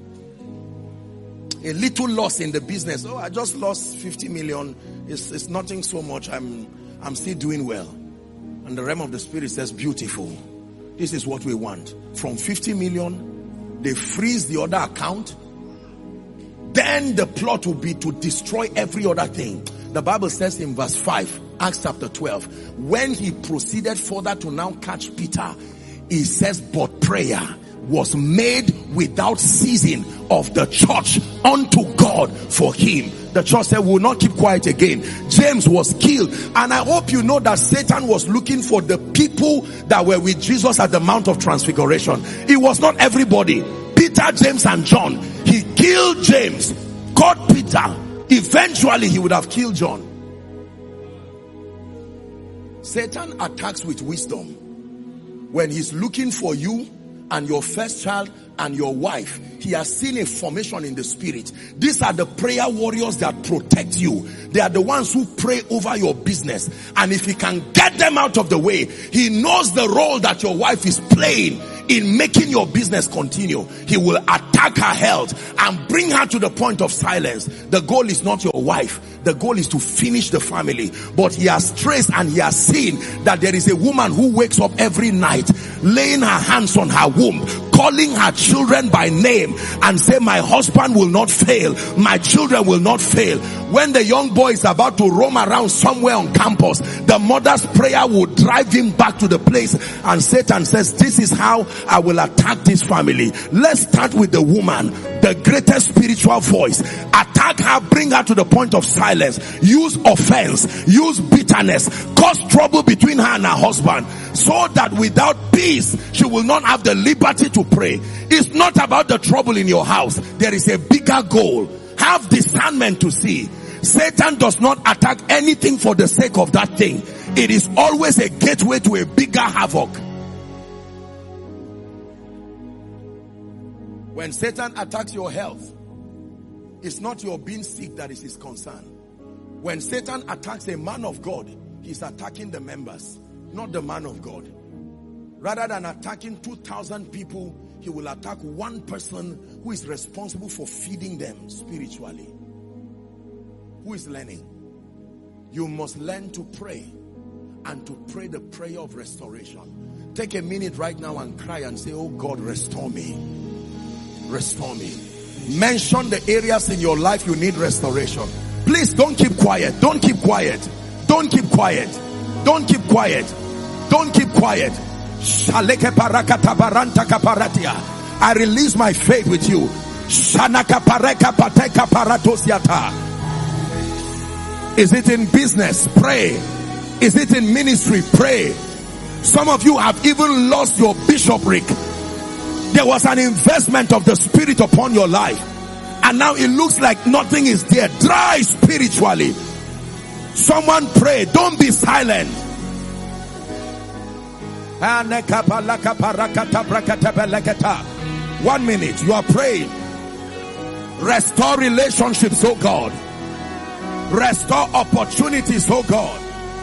A little loss in the business. Oh, I just lost fifty million. It's, it's nothing so much. I'm, I'm still doing well. And the realm of the spirit says, beautiful. This is what we want. From fifty million, they freeze the other account. Then the plot will be to destroy every other thing. The Bible says in verse five, Acts chapter twelve, when he proceeded further to now catch Peter, he says, but prayer was made without ceasing of the church unto God for him. The church said, we will not keep quiet again. James was killed. And I hope you know that Satan was looking for the people that were with Jesus at the Mount of Transfiguration. It was not everybody. Peter, James, and John. He killed James, caught Peter. Eventually, he would have killed John. Satan attacks with wisdom. When he's looking for you and your first child and your wife, he has seen a formation in the spirit. These are the prayer warriors that protect you. They are the ones who pray over your business. And if he can get them out of the way, he knows the role that your wife is playing in making your business continue. He will attack her health and bring her to the point of silence. The goal is not your wife. The goal is to finish the family. But he has traced and he has seen that there is a woman who wakes up every night laying her hands on her womb, calling her children by name and say, my husband will not fail, my children will not fail. When the young boy is about to roam around somewhere on campus, the mother's prayer will drive him back to the place, and Satan says, this is how I will attack this family. Let's start with the woman, the greatest spiritual voice. Attack her, bring her to the point of silence. Use offense, use bitterness, cause trouble between her and her husband, so that without peace, she will not have the liberty to pray. It's not about the trouble in your house. There is a bigger goal. Have discernment to see. Satan does not attack anything for the sake of that thing. It is always a gateway to a bigger havoc. When Satan attacks your health, it's not your being sick that is his concern. When Satan attacks a man of God, he's attacking the members, not the man of God. Rather than attacking two thousand people, he will attack one person who is responsible for feeding them spiritually. Who is learning? You must learn to pray, and to pray the prayer of restoration. Take a minute right now and cry and say, oh God, restore me. Restore me. Mention the areas in your life you need restoration. Please don't keep quiet. Don't keep quiet. Don't keep quiet. Don't keep quiet. Don't keep quiet. I release my faith with you. Is it in business? Pray. Is it in ministry? Pray. Some of you have even lost your bishopric. There was an investment of the Spirit upon your life, and now it looks like nothing is there. Dry spiritually. Someone pray. Don't be silent. One minute. You are praying. Restore relationships, oh God. Restore opportunities, oh God.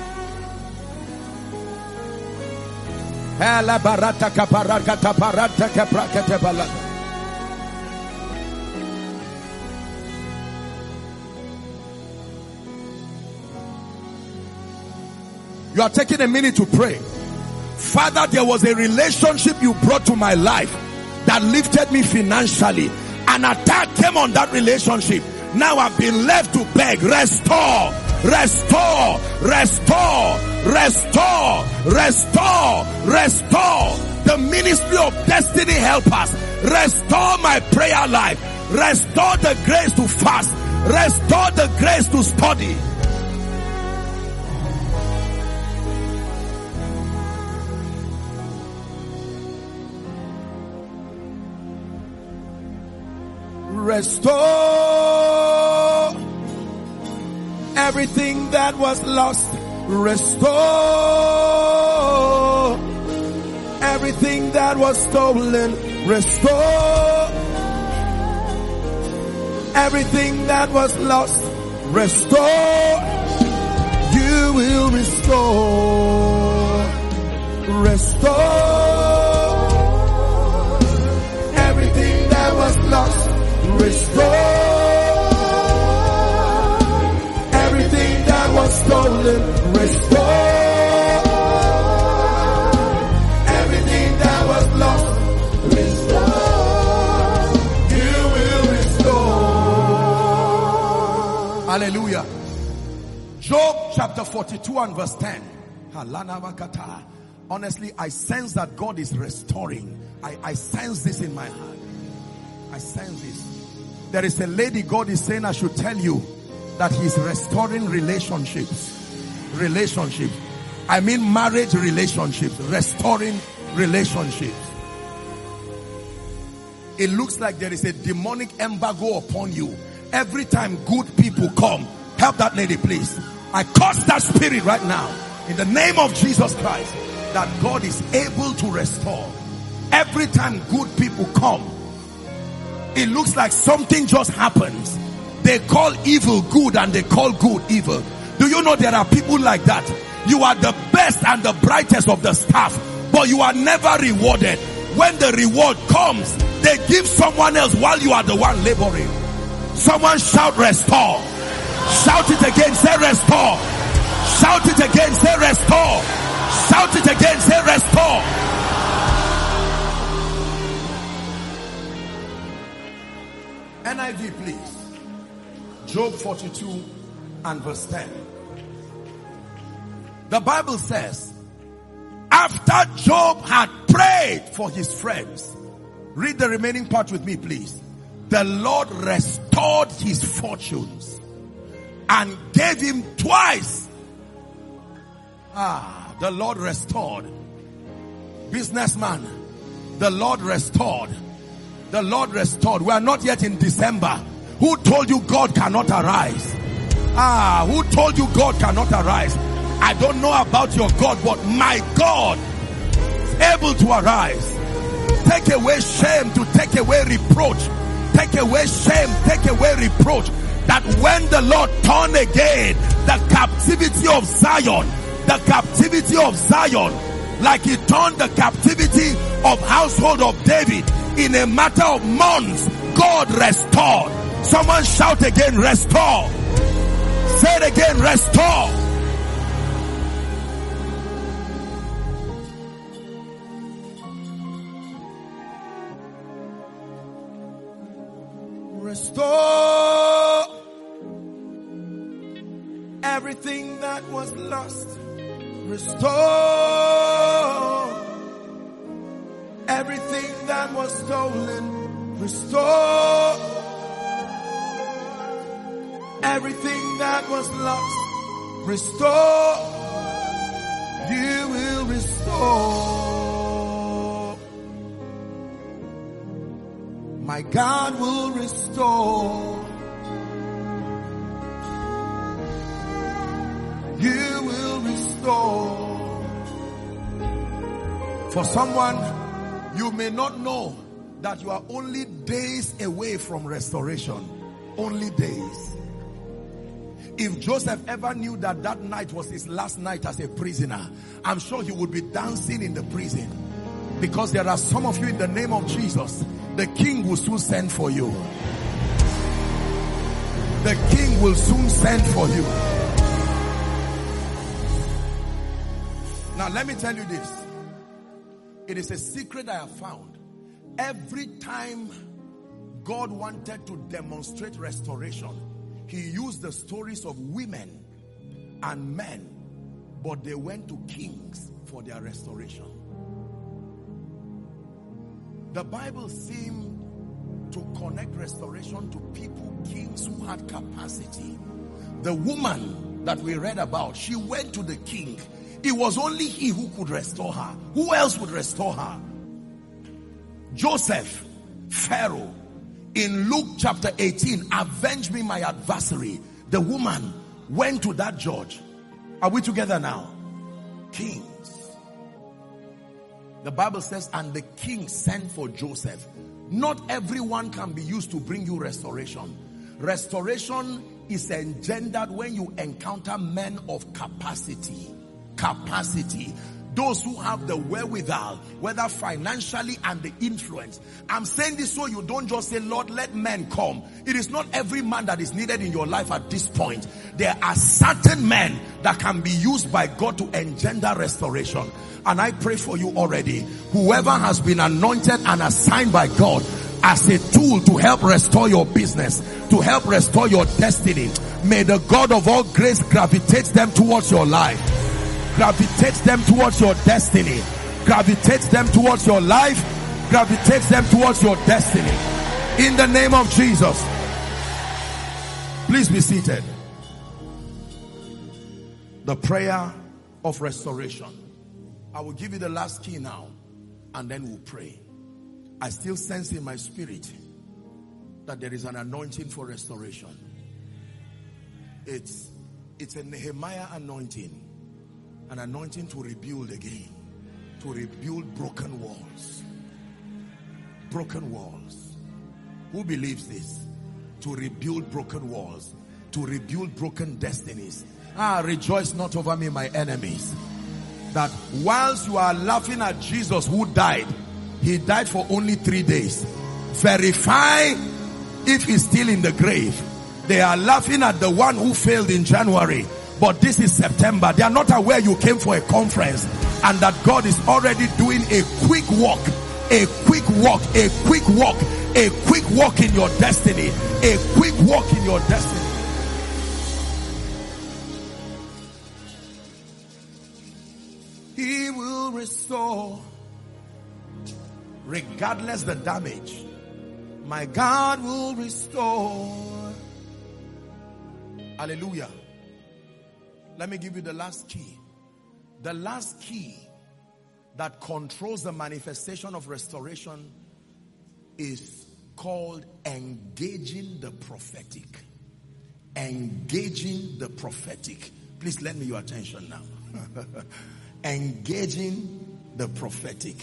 You are taking a minute to pray. Father, there was a relationship you brought to my life that lifted me financially. An attack came on that relationship. Now I've been left to beg. Restore, restore, restore, restore, restore, restore. The ministry of destiny help us. Restore my prayer life. Restore the grace to fast. Restore the grace to study. Restore everything that was lost. Restore everything that was stolen. Restore everything that was lost. Restore. You will restore. Restore everything that was lost. Restore everything that was stolen. Restore everything that was lost. Restore. You will restore. Hallelujah. Job chapter forty-two and verse ten. Honestly, I sense that God is restoring. I, I sense this in my heart. I sense this. There is a lady God is saying I should tell you that He's restoring relationships. Relationships. I mean marriage relationships. Restoring relationships. It looks like there is a demonic embargo upon you. Every time good people come, help that lady please. I curse that spirit right now. In the name of Jesus Christ. That God is able to restore. Every time good people come, it looks like something just happens. They call evil good and they call good evil. Do you know there are people like that? You are the best and the brightest of the staff, but you are never rewarded. When the reward comes, they give someone else while you are the one laboring. Someone shout restore. Shout it again, say restore. Shout it again, say restore. Shout it again, say restore. N I V please. Job forty-two and verse ten. The Bible says, after Job had prayed for his friends, read the remaining part with me please. The Lord restored his fortunes and gave him twice. Ah, the Lord restored. Businessman, the Lord restored. The Lord restored. We are not yet in December. Who told you God cannot arise? Ah, who told you God cannot arise? I don't know about your God, but my God is able to arise. Take away shame, to take away reproach. Take away shame, take away reproach. That when the Lord turn again the captivity of Zion, the captivity of Zion, like He turned the captivity of household of David, in a matter of months, God restored. Someone shout again, restore. Say it again, restore. Restore everything that was lost. Restore everything that was stolen. Restore everything that was lost. Restore. You will restore. My God will restore. You will restore. For someone, you may not know that you are only days away from restoration. Only days. If Joseph ever knew that that night was his last night as a prisoner, I'm sure he would be dancing in the prison. Because there are some of you, in the name of Jesus, the king will soon send for you. The king will soon send for you. Now let me tell you this. It is a secret I have found. Every time God wanted to demonstrate restoration, He used the stories of women and men, but they went to kings for their restoration. The Bible seemed to connect restoration to people, kings who had capacity. The woman that we read about, she went to the king. It was only he who could restore her. Who else would restore her? Joseph, Pharaoh. In Luke chapter eighteen, avenge me my adversary. The woman went to that judge. Are we together now? Kings. The Bible says, and the king sent for Joseph. Not everyone can be used to bring you restoration. Restoration is engendered when you encounter men of capacity. Capacity. Those who have the wherewithal, whether financially and the influence. I'm saying this so you don't just say, Lord, let men come. It is not every man that is needed in your life at this point. There are certain men that can be used by God to engender restoration. And I pray for you already. Whoever has been anointed and assigned by God as a tool to help restore your business, to help restore your destiny, may the God of all grace gravitate them towards your life. Gravitates them towards your destiny. Gravitates them towards your life. Gravitates them towards your destiny. In the name of Jesus. Please be seated. The prayer of restoration. I will give you the last key now, and then we'll pray. I still sense in my spirit that there is an anointing for restoration. It's, it's a Nehemiah anointing. An anointing to rebuild again. To rebuild broken walls. Broken walls. Who believes this? To rebuild broken walls. To rebuild broken destinies. Ah, rejoice not over me, my enemies. That whilst you are laughing at Jesus who died, he died for only three days. Verify if he's still in the grave. They are laughing at the one who failed in January. But this is September. They are not aware you came for a conference and that God is already doing a quick walk, a quick walk, a quick walk, a quick walk in your destiny, a quick walk in your destiny. He will restore regardless the damage. My God will restore. Hallelujah. Let me give you the last key. The last key that controls the manifestation of restoration is called engaging the prophetic. Engaging the prophetic. Please lend me your attention now. Engaging the prophetic.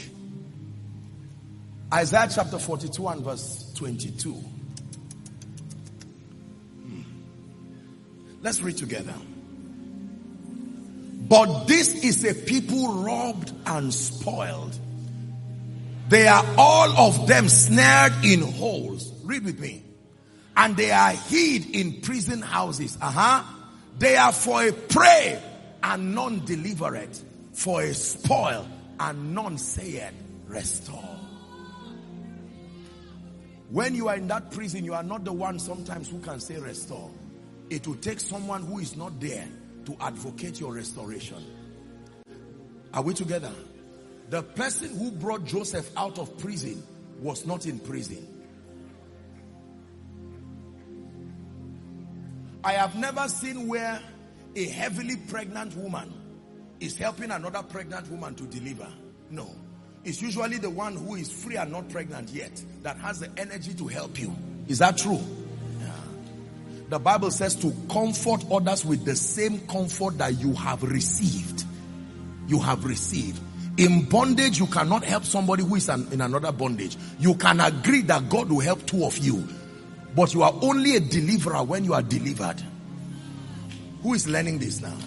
Isaiah chapter forty-two and verse twenty-two. Hmm. Let's read together. But this is a people robbed and spoiled. They are all of them snared in holes. Read with me. And they are hid in prison houses. Uh-huh. They are for a prey and none delivered. For a spoil and none saith restore. When you are in that prison, you are not the one sometimes who can say restore. It will take someone who is not there to advocate your restoration. Are we together? The person who brought Joseph out of prison was not in prison. I have never seen where a heavily pregnant woman is helping another pregnant woman to deliver. No. It's usually the one who is free and not pregnant yet that has the energy to help you. Is that true? Yeah. The Bible says to comfort others with the same comfort that you have received. You have received. In bondage, you cannot help somebody who is an, in another bondage. You can agree that God will help two of you. But you are only a deliverer when you are delivered. Who is learning this now?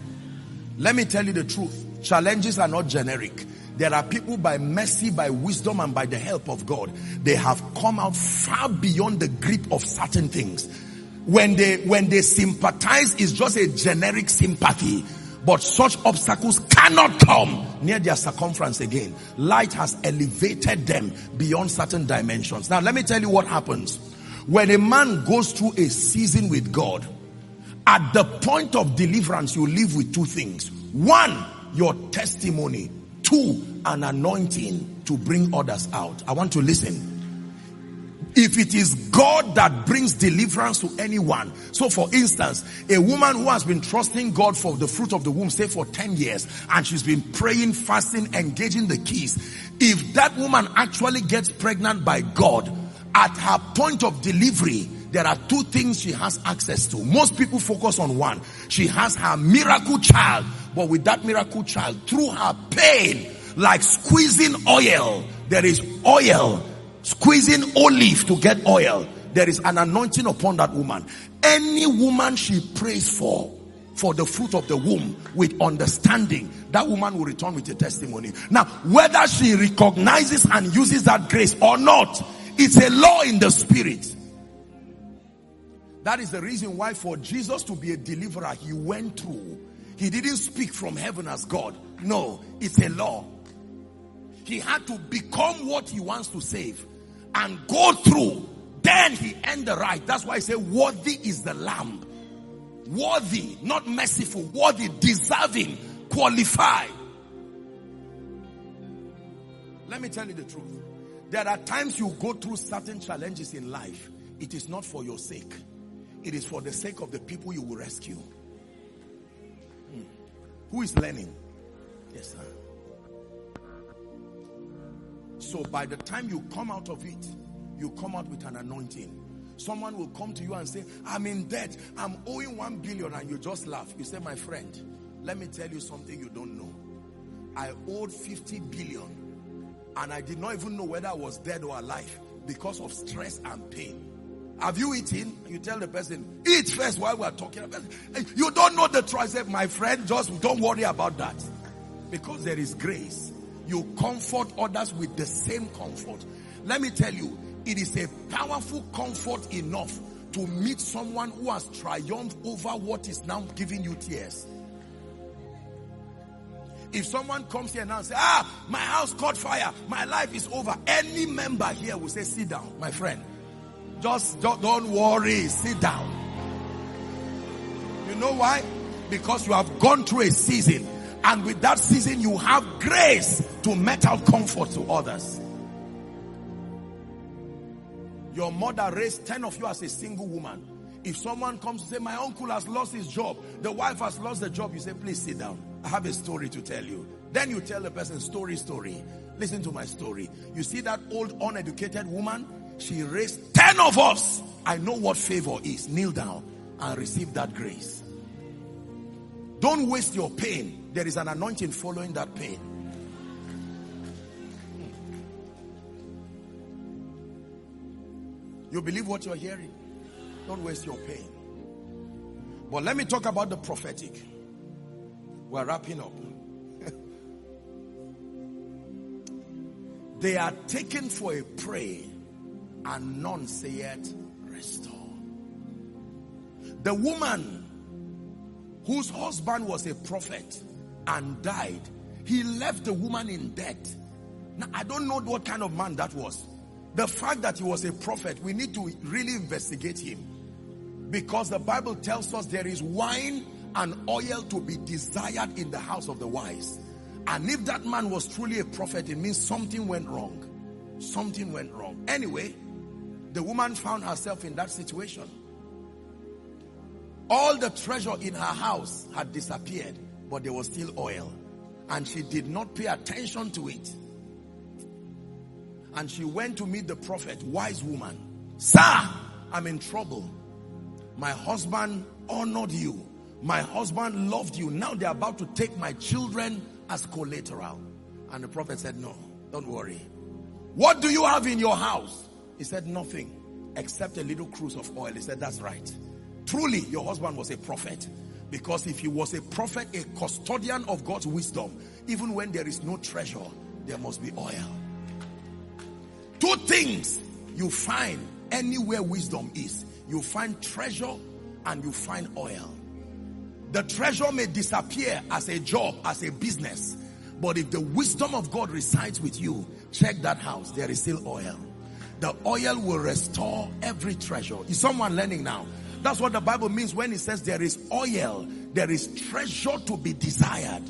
Let me tell you the truth. Challenges are not generic. There are people by mercy, by wisdom, and by the help of God. They have come out far beyond the grip of certain things. When they, when they sympathize, it's just a generic sympathy. But such obstacles cannot come near their circumference again. Light has elevated them beyond certain dimensions. Now, let me tell you what happens. When a man goes through a season with God, at the point of deliverance, you live with two things. One, your testimony. Two, an anointing to bring others out. I want to listen. If it is God that brings deliverance to anyone. So for instance, a woman who has been trusting God for the fruit of the womb, say for ten years, and she's been praying, fasting, engaging the keys. If that woman actually gets pregnant by God, at her point of delivery, there are two things she has access to. Most people focus on one. She has her miracle child, but with that miracle child, through her pain, like squeezing oil, there is oil. Squeezing olive to get oil. There is an anointing upon that woman. Any woman she prays for, for the fruit of the womb, with understanding, that woman will return with a testimony. Now, whether she recognizes and uses that grace or not, it's a law in the spirit. That is the reason why for Jesus to be a deliverer, he went through. He didn't speak from heaven as God. No, it's a law. He had to become what he wants to save and go through. Then he earned the right. That's why I say worthy is the Lamb. Worthy, not merciful. Worthy, deserving, qualified. Let me tell you the truth. There are times you go through certain challenges in life. It is not for your sake. It is for the sake of the people you will rescue. Hmm. Who is learning? Yes, sir. So by the time you come out of it, you come out with an anointing. Someone will come to you and say, I'm in debt. I'm owing one billion, and you just laugh. You say, my friend, let me tell you something you don't know. I owed fifty billion, and I did not even know whether I was dead or alive because of stress and pain. Have you eaten? You tell the person, eat first while we are talking about it. You don't know the truth. I said, my friend, just don't worry about that. Because there is grace. You comfort others with the same comfort. Let me tell you, it is a powerful comfort enough to meet someone who has triumphed over what is now giving you tears. If someone comes here now and says, ah, my house caught fire, my life is over, any member here will say, sit down, my friend. Just don't, don't worry, sit down. You know why? Because you have gone through a season, and with that season you have grace to mete out comfort to others. Your mother raised ten of you as a single woman. If someone comes to say, my uncle has lost his job, the wife has lost the job, you say, please sit down. I have a story to tell you. Then you tell the person, story, story. Listen to my story. You see that old uneducated woman? She raised ten of us. I know what favor is. Kneel down and receive that grace. Don't waste your pain. There is an anointing following that pain. You believe what you're hearing? Don't waste your pain. But let me talk about the prophetic. We're wrapping up. They are taken for a prey, and none saith, restore. The woman whose husband was a prophet and died, he left the woman in debt. Now, I don't know what kind of man that was. The fact that he was a prophet, we need to really investigate him. Because the Bible tells us there is wine and oil to be desired in the house of the wise. And if that man was truly a prophet, it means something went wrong. Something went wrong. Anyway, the woman found herself in that situation. All the treasure in her house had disappeared, but there was still oil. And she did not pay attention to it. And she went to meet the prophet, wise woman. Sir, I'm in trouble. My husband honored you. My husband loved you. Now they're about to take my children as collateral. And the prophet said, no, don't worry. What do you have in your house? He said, nothing except a little cruse of oil. He said, that's right. Truly, your husband was a prophet. Because if he was a prophet, a custodian of God's wisdom, even when there is no treasure, there must be oil. Two things you find anywhere wisdom is. You find treasure and you find oil. The treasure may disappear as a job, as a business. But if the wisdom of God resides with you, check that house. There is still oil. The oil will restore every treasure. Is someone learning now? That's what the Bible means when it says there is oil. There is treasure to be desired.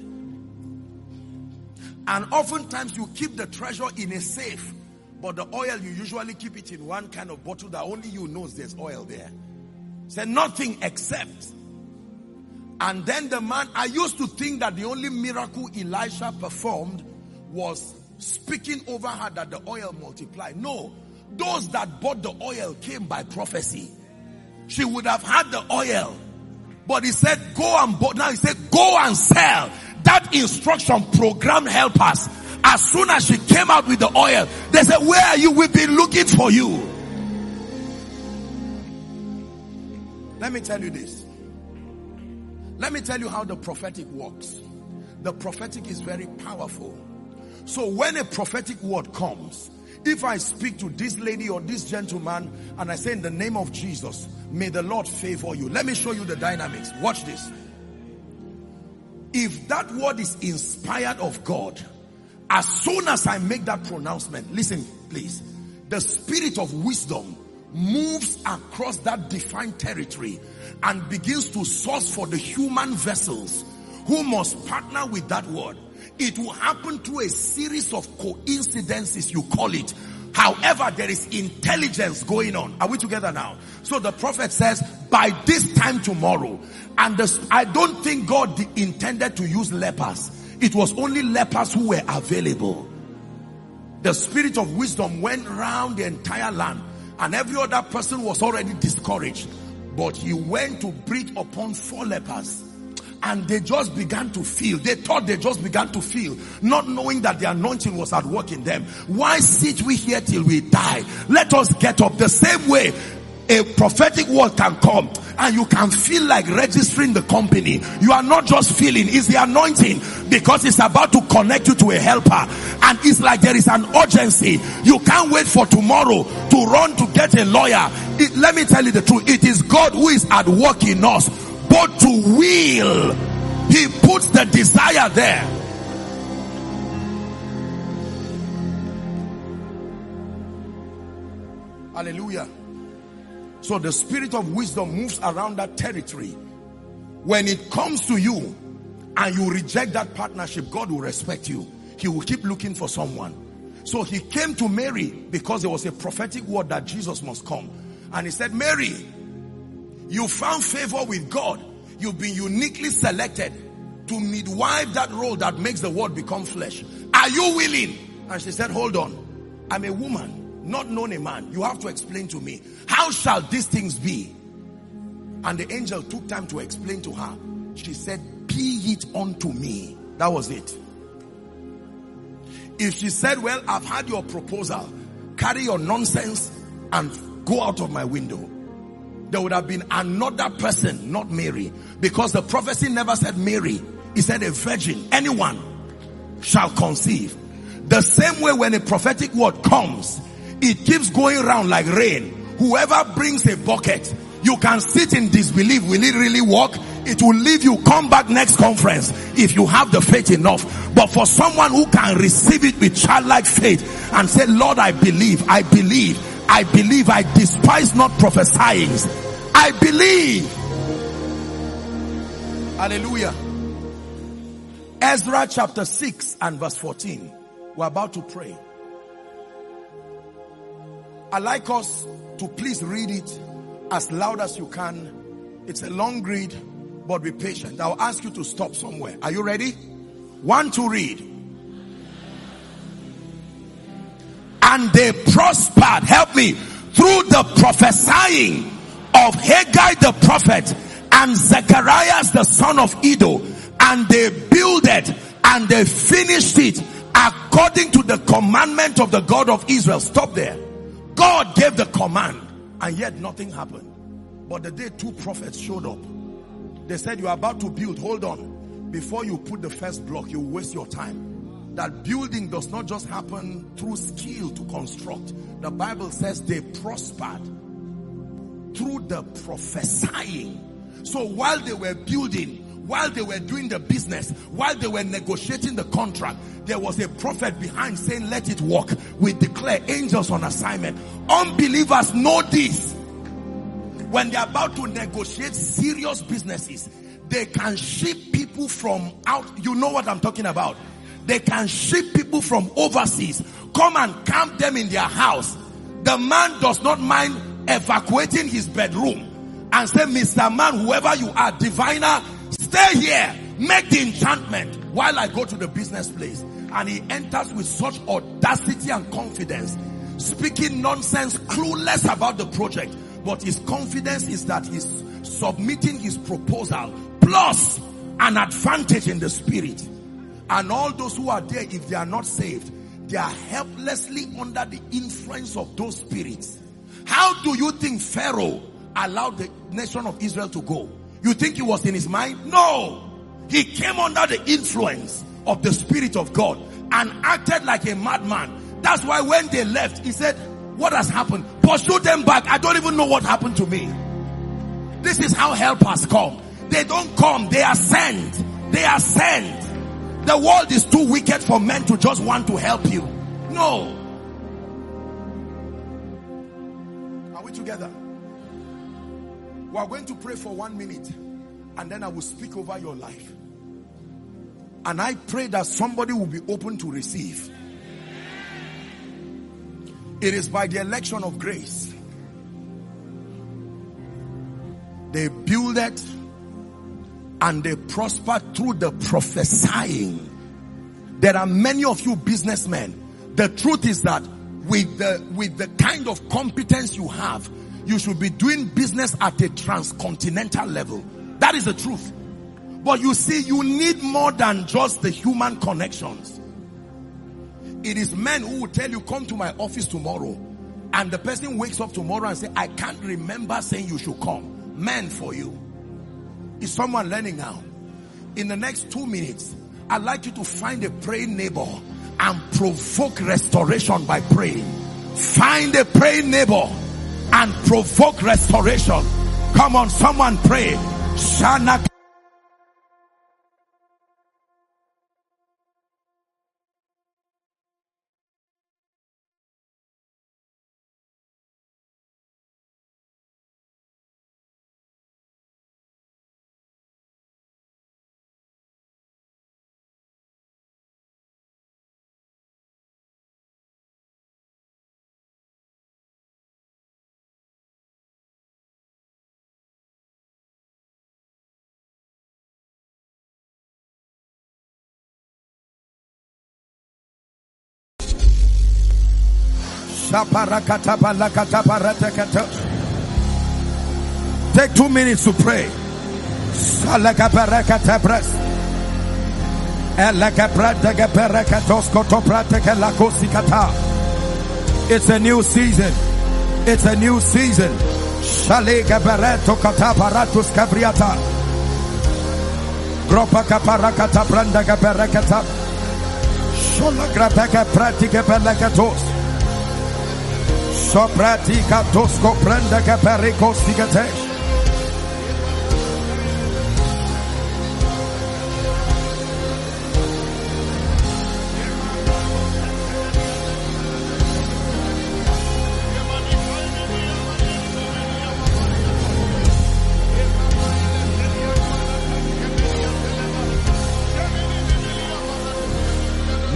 And oftentimes you keep the treasure in a safe. But the oil, you usually keep it in one kind of bottle that only you knows there's oil there. Say nothing except. And then the man, I used to think that the only miracle Elisha performed was speaking over her that the oil multiplied. No, those that bought the oil came by prophecy. She would have had the oil. But he said, go and buy. Now he said, go and sell. That instruction programmed helpers. As soon as she came out with the oil, they said, where are you? We've been looking for you. Let me tell you this. Let me tell you how the prophetic works. The prophetic is very powerful. So when a prophetic word comes, if I speak to this lady or this gentleman and I say in the name of Jesus, may the Lord favor you. Let me show you the dynamics. Watch this. If that word is inspired of God, as soon as I make that pronouncement, listen please, the spirit of wisdom moves across that defined territory and begins to source for the human vessels who must partner with that word. It will happen through a series of coincidences, you call it. However, there is intelligence going on. Are we together now? So the prophet says, by this time tomorrow, and the, I don't think God intended to use lepers. It was only lepers who were available. The spirit of wisdom went around the entire land, and every other person was already discouraged. But he went to breathe upon four lepers. And they just began to feel. They thought they just began to feel, not knowing that the anointing was at work in them. Why sit we here till we die? Let us get up. The same way a prophetic word can come and you can feel like registering the company. You are not just feeling, it's the anointing, because it's about to connect you to a helper. And it's like there is an urgency. You can't wait for tomorrow to run to get a lawyer. It, let me tell you the truth. It is God who is at work in us. But to will, he puts the desire there. Hallelujah. So the spirit of wisdom moves around that territory. When it comes to you and you reject that partnership, God will respect you. He will keep looking for someone. So he came to Mary because there was a prophetic word that Jesus must come. And he said, Mary, you found favor with God. You've been uniquely selected to midwife that role that makes the word become flesh. Are you willing? And she said, hold on. I'm a woman, not known a man. You have to explain to me. How shall these things be? And the angel took time to explain to her. She said, be it unto me. That was it. If she said, well, I've had your proposal, carry your nonsense and go out of my window, there would have been another person, not Mary. Because the prophecy never said Mary. It said a virgin, anyone shall conceive. The same way when a prophetic word comes, it keeps going around like rain. Whoever brings a bucket, you can sit in disbelief. Will it really work? It will leave you. Come back next conference if you have the faith enough. But for someone who can receive it with childlike faith and say, Lord, I believe, I believe, I believe, I despise not prophesying. I believe. Hallelujah. Ezra chapter six and verse fourteen. We're about to pray. I'd like us to please read it as loud as you can. It's a long read, but be patient. I'll ask you to stop somewhere. Are you ready? One to read. And they prospered, help me, through the prophesying of Haggai the prophet and Zechariah the son of Iddo, and they builded and they finished it according to the commandment of the God of Israel. Stop there. God gave the command and yet nothing happened. But the day two prophets showed up, they said, you are about to build, hold on. Before you put the first block, you waste your time. That building does not just happen through skill to construct. The Bible says they prospered through the prophesying. So while they were building, while they were doing the business, while they were negotiating the contract, there was a prophet behind saying, let it work. We declare angels on assignment. Unbelievers know this. When they're about to negotiate serious businesses, they can ship people from out. You know what I'm talking about. They can ship people from overseas, come and camp them in their house. The man does not mind evacuating his bedroom and say, Mister Man, whoever you are, diviner, stay here, make the enchantment while I go to the business place. And he enters with such audacity and confidence, speaking nonsense, clueless about the project. But his confidence is that he's submitting his proposal plus an advantage in the spirit. And all those who are there, if they are not saved, they are helplessly under the influence of those spirits. How do you think Pharaoh allowed the nation of Israel to go? You think he was in his mind? No. He came under the influence of the Spirit of God and acted like a madman. That's why when they left, he said, what has happened? Pursue them back. I don't even know what happened to me. This is how help has come. They don't come. They are sent. They are sent. The world is too wicked for men to just want to help you. No. Are we together? We are going to pray for one minute and then I will speak over your life. And I pray that somebody will be open to receive. It is by the election of grace. They builded and they prospered through the prophesying. There are many of you businessmen. The truth is that with the, with the kind of competence you have, you should be doing business at a transcontinental level. That is the truth. But you see, you need more than just the human connections. It is men who will tell you, come to my office tomorrow. And the person wakes up tomorrow and say, I can't remember saying you should come. Men for you. Is someone learning now? In the next two minutes, I'd like you to find a praying neighbor and provoke restoration by praying. Find a praying neighbor and provoke restoration. Come on, someone pray. Shana. Take two minutes to pray. It's a new season. It's a new season. Gropa kaparakata branda kaparakata. Shola grapeka pratika pelakatos. Sopratika tosko branda kaparikos tigatesh.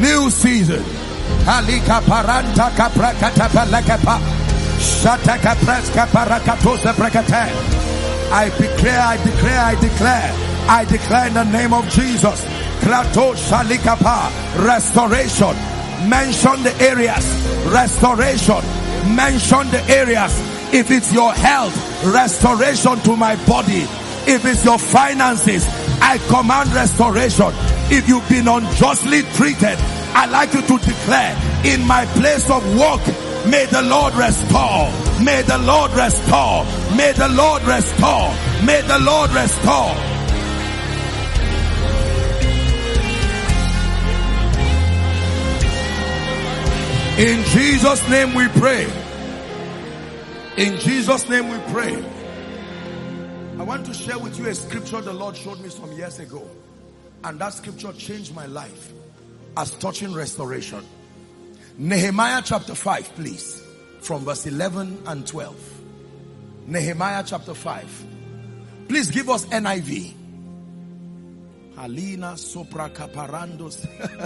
New season. Alika paranta kaprakata palakapa. Shataka praska parakatosa brakate. I declare, I declare, I declare, I declare in the name of Jesus. Krato shalikapa. Restoration. Mention the areas. Restoration. Mention the areas. If it's your health, restoration to my body. If it's your finances, I command restoration. If you've been unjustly treated, I'd like you to declare, in my place of work, may the Lord restore. May the Lord restore. May the Lord restore. May the Lord restore. In Jesus' name we pray. In Jesus' name we pray. I want to share with you a scripture the Lord showed me some years ago. And that scripture changed my life as touching restoration. Nehemiah chapter five, please. From verse eleven and twelve. Nehemiah chapter five. Please give us N I V. Halina sopra caparandos.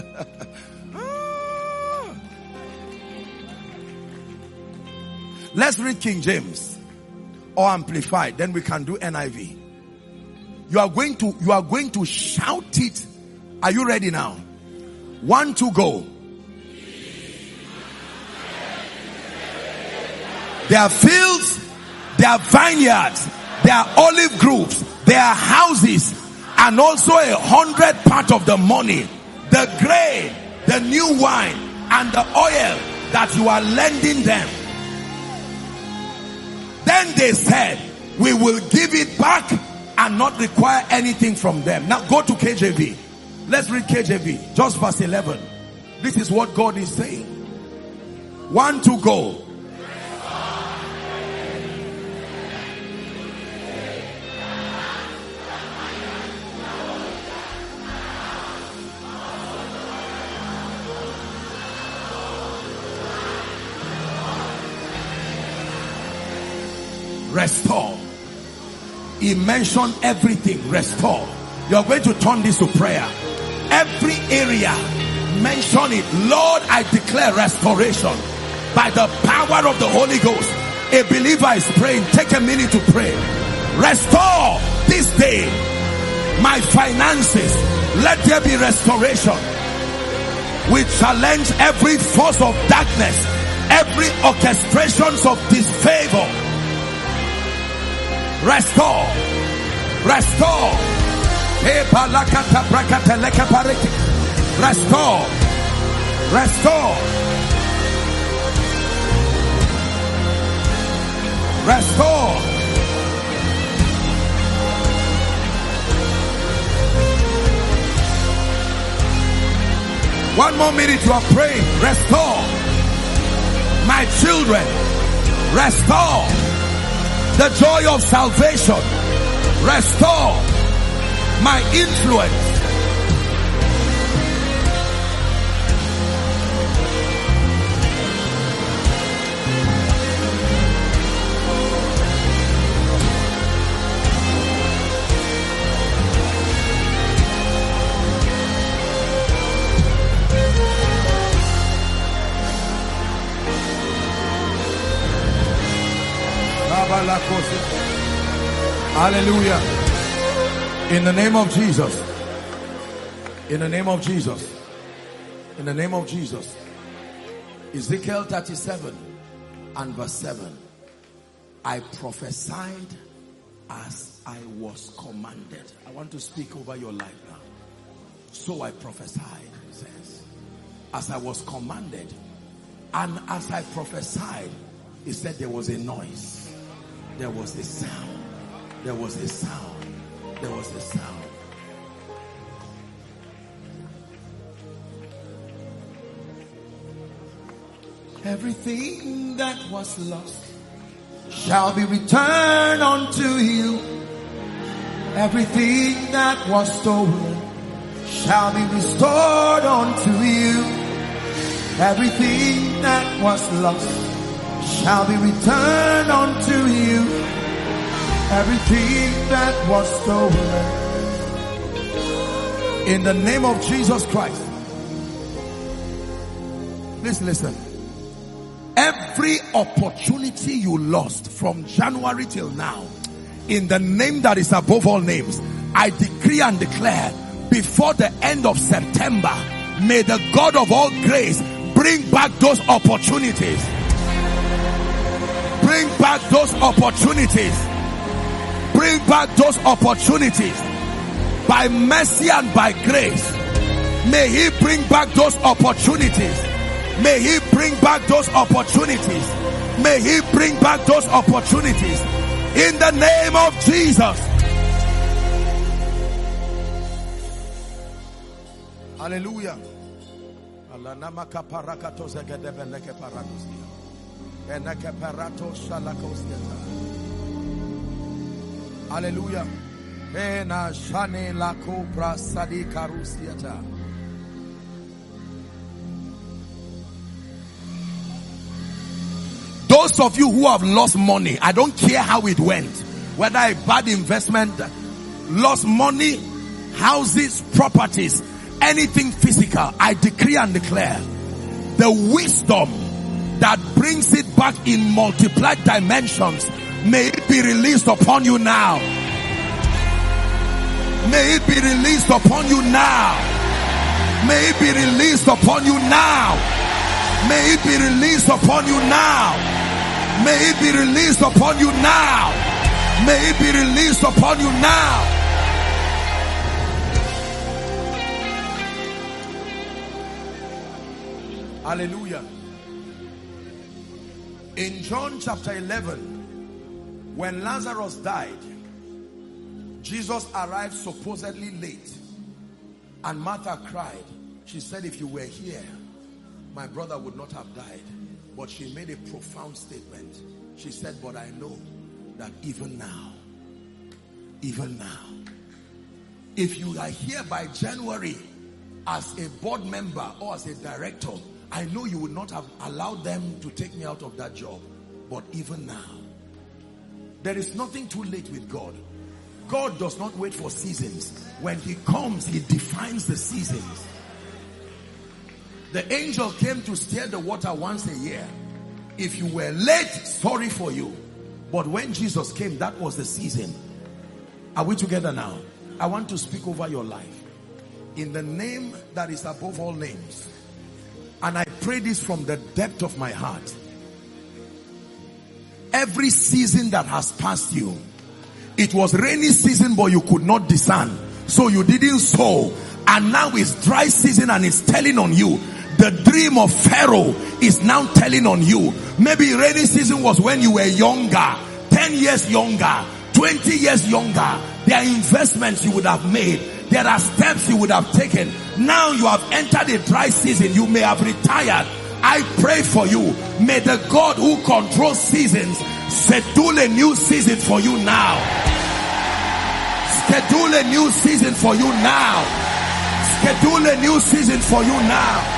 Let's read King James or Amplified, then we can do N I V. You are going to, you are going to shout it. Are you ready now? One, two, go. There are fields, there are vineyards, there are olive groves, there are houses, and also a hundred part of the money, the grain, the new wine, and the oil that you are lending them. Then they said, we will give it back and not require anything from them. Now go to K J V. Let's read K J V. Just verse eleven. This is what God is saying. One, two, go. Restore. He mentioned everything. Restore. You're going to turn this to prayer. Every area, mention it. Lord, I declare restoration by the power of the Holy Ghost. A believer is praying. Take a minute to pray. Restore this day my finances. Let there be restoration. We challenge every force of darkness, every orchestrations of disfavor. Restore. Restore. Restore. Restore. Restore. One more minute, you are praying. Restore. My children. Restore. The joy of salvation. Restore my influence. Hallelujah. In the name of Jesus. In the name of Jesus. In the name of Jesus. Ezekiel thirty-seven and verse seven. I prophesied as I was commanded. I want to speak over your life now. So I prophesied, it says, as I was commanded. And as I prophesied, he said there was a noise. There was a sound. There was a sound. There was a sound. Everything that was lost shall be returned unto you. Everything that was stolen shall be restored unto you. Everything that was lost shall be returned unto you. Everything that was stolen. In the name of Jesus Christ, Please listen. Every opportunity you lost from January till now, in the name that is above all names, I decree and declare, before the end of September, may the God of all grace bring back those opportunities. Bring back those opportunities. Bring back those opportunities. By mercy and by grace, may He bring back those opportunities. May He bring back those opportunities. May He bring back those opportunities. In the name of Jesus. Hallelujah. Hallelujah. Those of you who have lost money, I don't care how it went, whether a bad investment, lost money, houses, properties, anything physical, I decree and declare the wisdom that brings it back in multiplied dimensions, may it be released upon you now. May it be released upon you now. May it be released upon you now. May it be released upon you now. May it be released upon you now. May it be released upon you now. Hallelujah. In John chapter eleven, when Lazarus died, Jesus arrived supposedly late, and Martha cried. She said, if you were here, my brother would not have died. But she made a profound statement. She said, but I know that even now, even now, if you are here by January as a board member or as a director, I know you would not have allowed them to take me out of that job. But even now, there is nothing too late with God. God does not wait for seasons. When He comes, He defines the seasons. The angel came to stir the water once a year. If you were late, sorry for you. But when Jesus came, that was the season. Are we together now? I want to speak over your life. In the name that is above all names. And I pray this from the depth of my heart. Every season that has passed you, it was rainy season, but you could not discern, so you didn't sow. And now it's dry season and it's telling on you. The dream of Pharaoh is now telling on you. Maybe rainy season was when you were younger, ten years younger, twenty years younger. There are investments you would have made. There are steps you would have taken. Now you have entered a dry season. You may have retired. I pray for you. May the God who controls seasons schedule a new season for you now. Schedule a new season for you now. Schedule a new season for you now.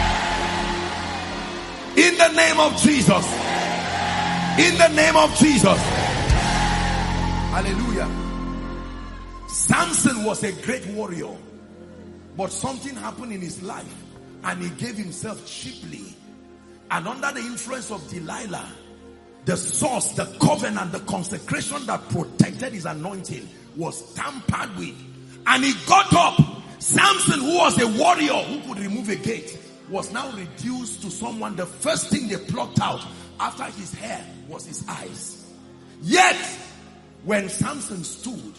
In the name of Jesus. In the name of Jesus. Hallelujah. Samson was a great warrior, but something happened in his life and he gave himself cheaply. And under the influence of Delilah, the source, the covenant, the consecration that protected his anointing was tampered with. And he got up. Samson, who was a warrior who could remove a gate, was now reduced to someone. The first thing they plucked out after his hair was his eyes. Yet, when Samson stood,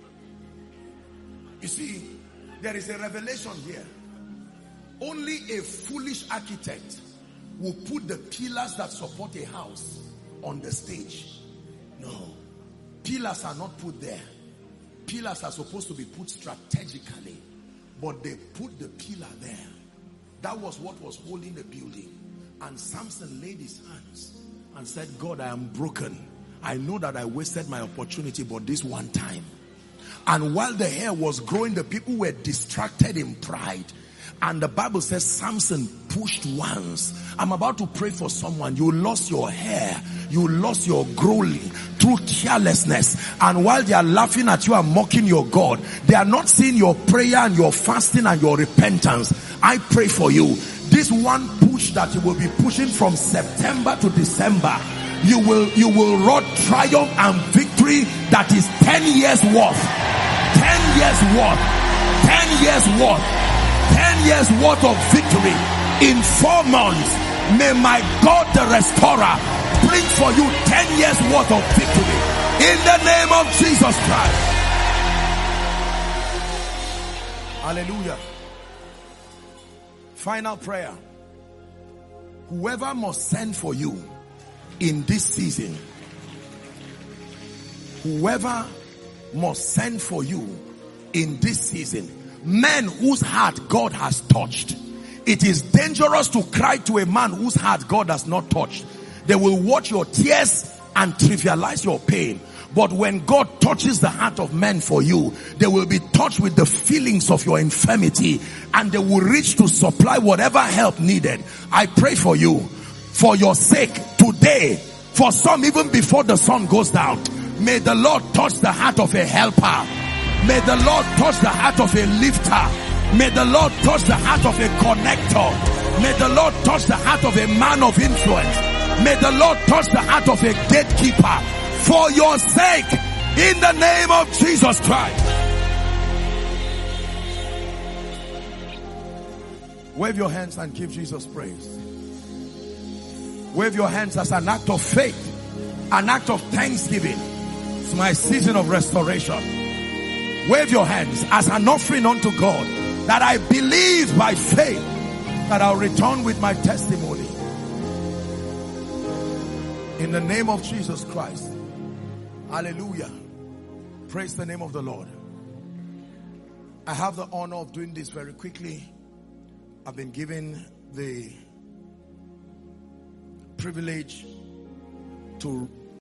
you see, there is a revelation here. Only a foolish architect will put the pillars that support a house on the stage. No. Pillars are not put there. Pillars are supposed to be put strategically. But they put the pillar there. That was what was holding the building. And Samson laid his hands and said, God, I am broken. I know that I wasted my opportunity, but this one time. And while the hair was growing, the people were distracted in pride. And the Bible says Samson pushed once. I'm about to pray for someone. You lost your hair. You lost your glory through carelessness. And while they are laughing at you and mocking your God, they are not seeing your prayer and your fasting and your repentance. I pray for you. this one push that you will be pushing from September to December, you will you will run triumph and victory that is ten years worth, ten years worth, ten years worth, ten years worth of victory in four months. May my God the restorer bring for you ten years worth of victory in the name of Jesus Christ. Hallelujah. Final prayer. Whoever must send for you in this season, whoever must send for you in this season, men whose heart God has touched. It is dangerous to cry to a man whose heart God has not touched. They will watch your tears and trivialize your pain. But when God touches the heart of men for you, they will be touched with the feelings of your infirmity, and they will reach to supply whatever help needed. I pray for you, for your sake, today, for some even before the sun goes down, may the Lord touch the heart of a helper. May the Lord touch the heart of a lifter. May the Lord touch the heart of a connector. May the Lord touch the heart of a man of influence. May the Lord touch the heart of a gatekeeper. For your sake, in the name of Jesus Christ. Wave your hands and give Jesus praise. Wave your hands as an act of faith, an act of thanksgiving. It's my season of restoration. Wave your hands as an offering unto God, that I believe by faith that I'll return with my testimony. In the name of Jesus Christ. Hallelujah. Praise the name of the Lord. I have the honor of doing this very quickly. I've been given the privilege to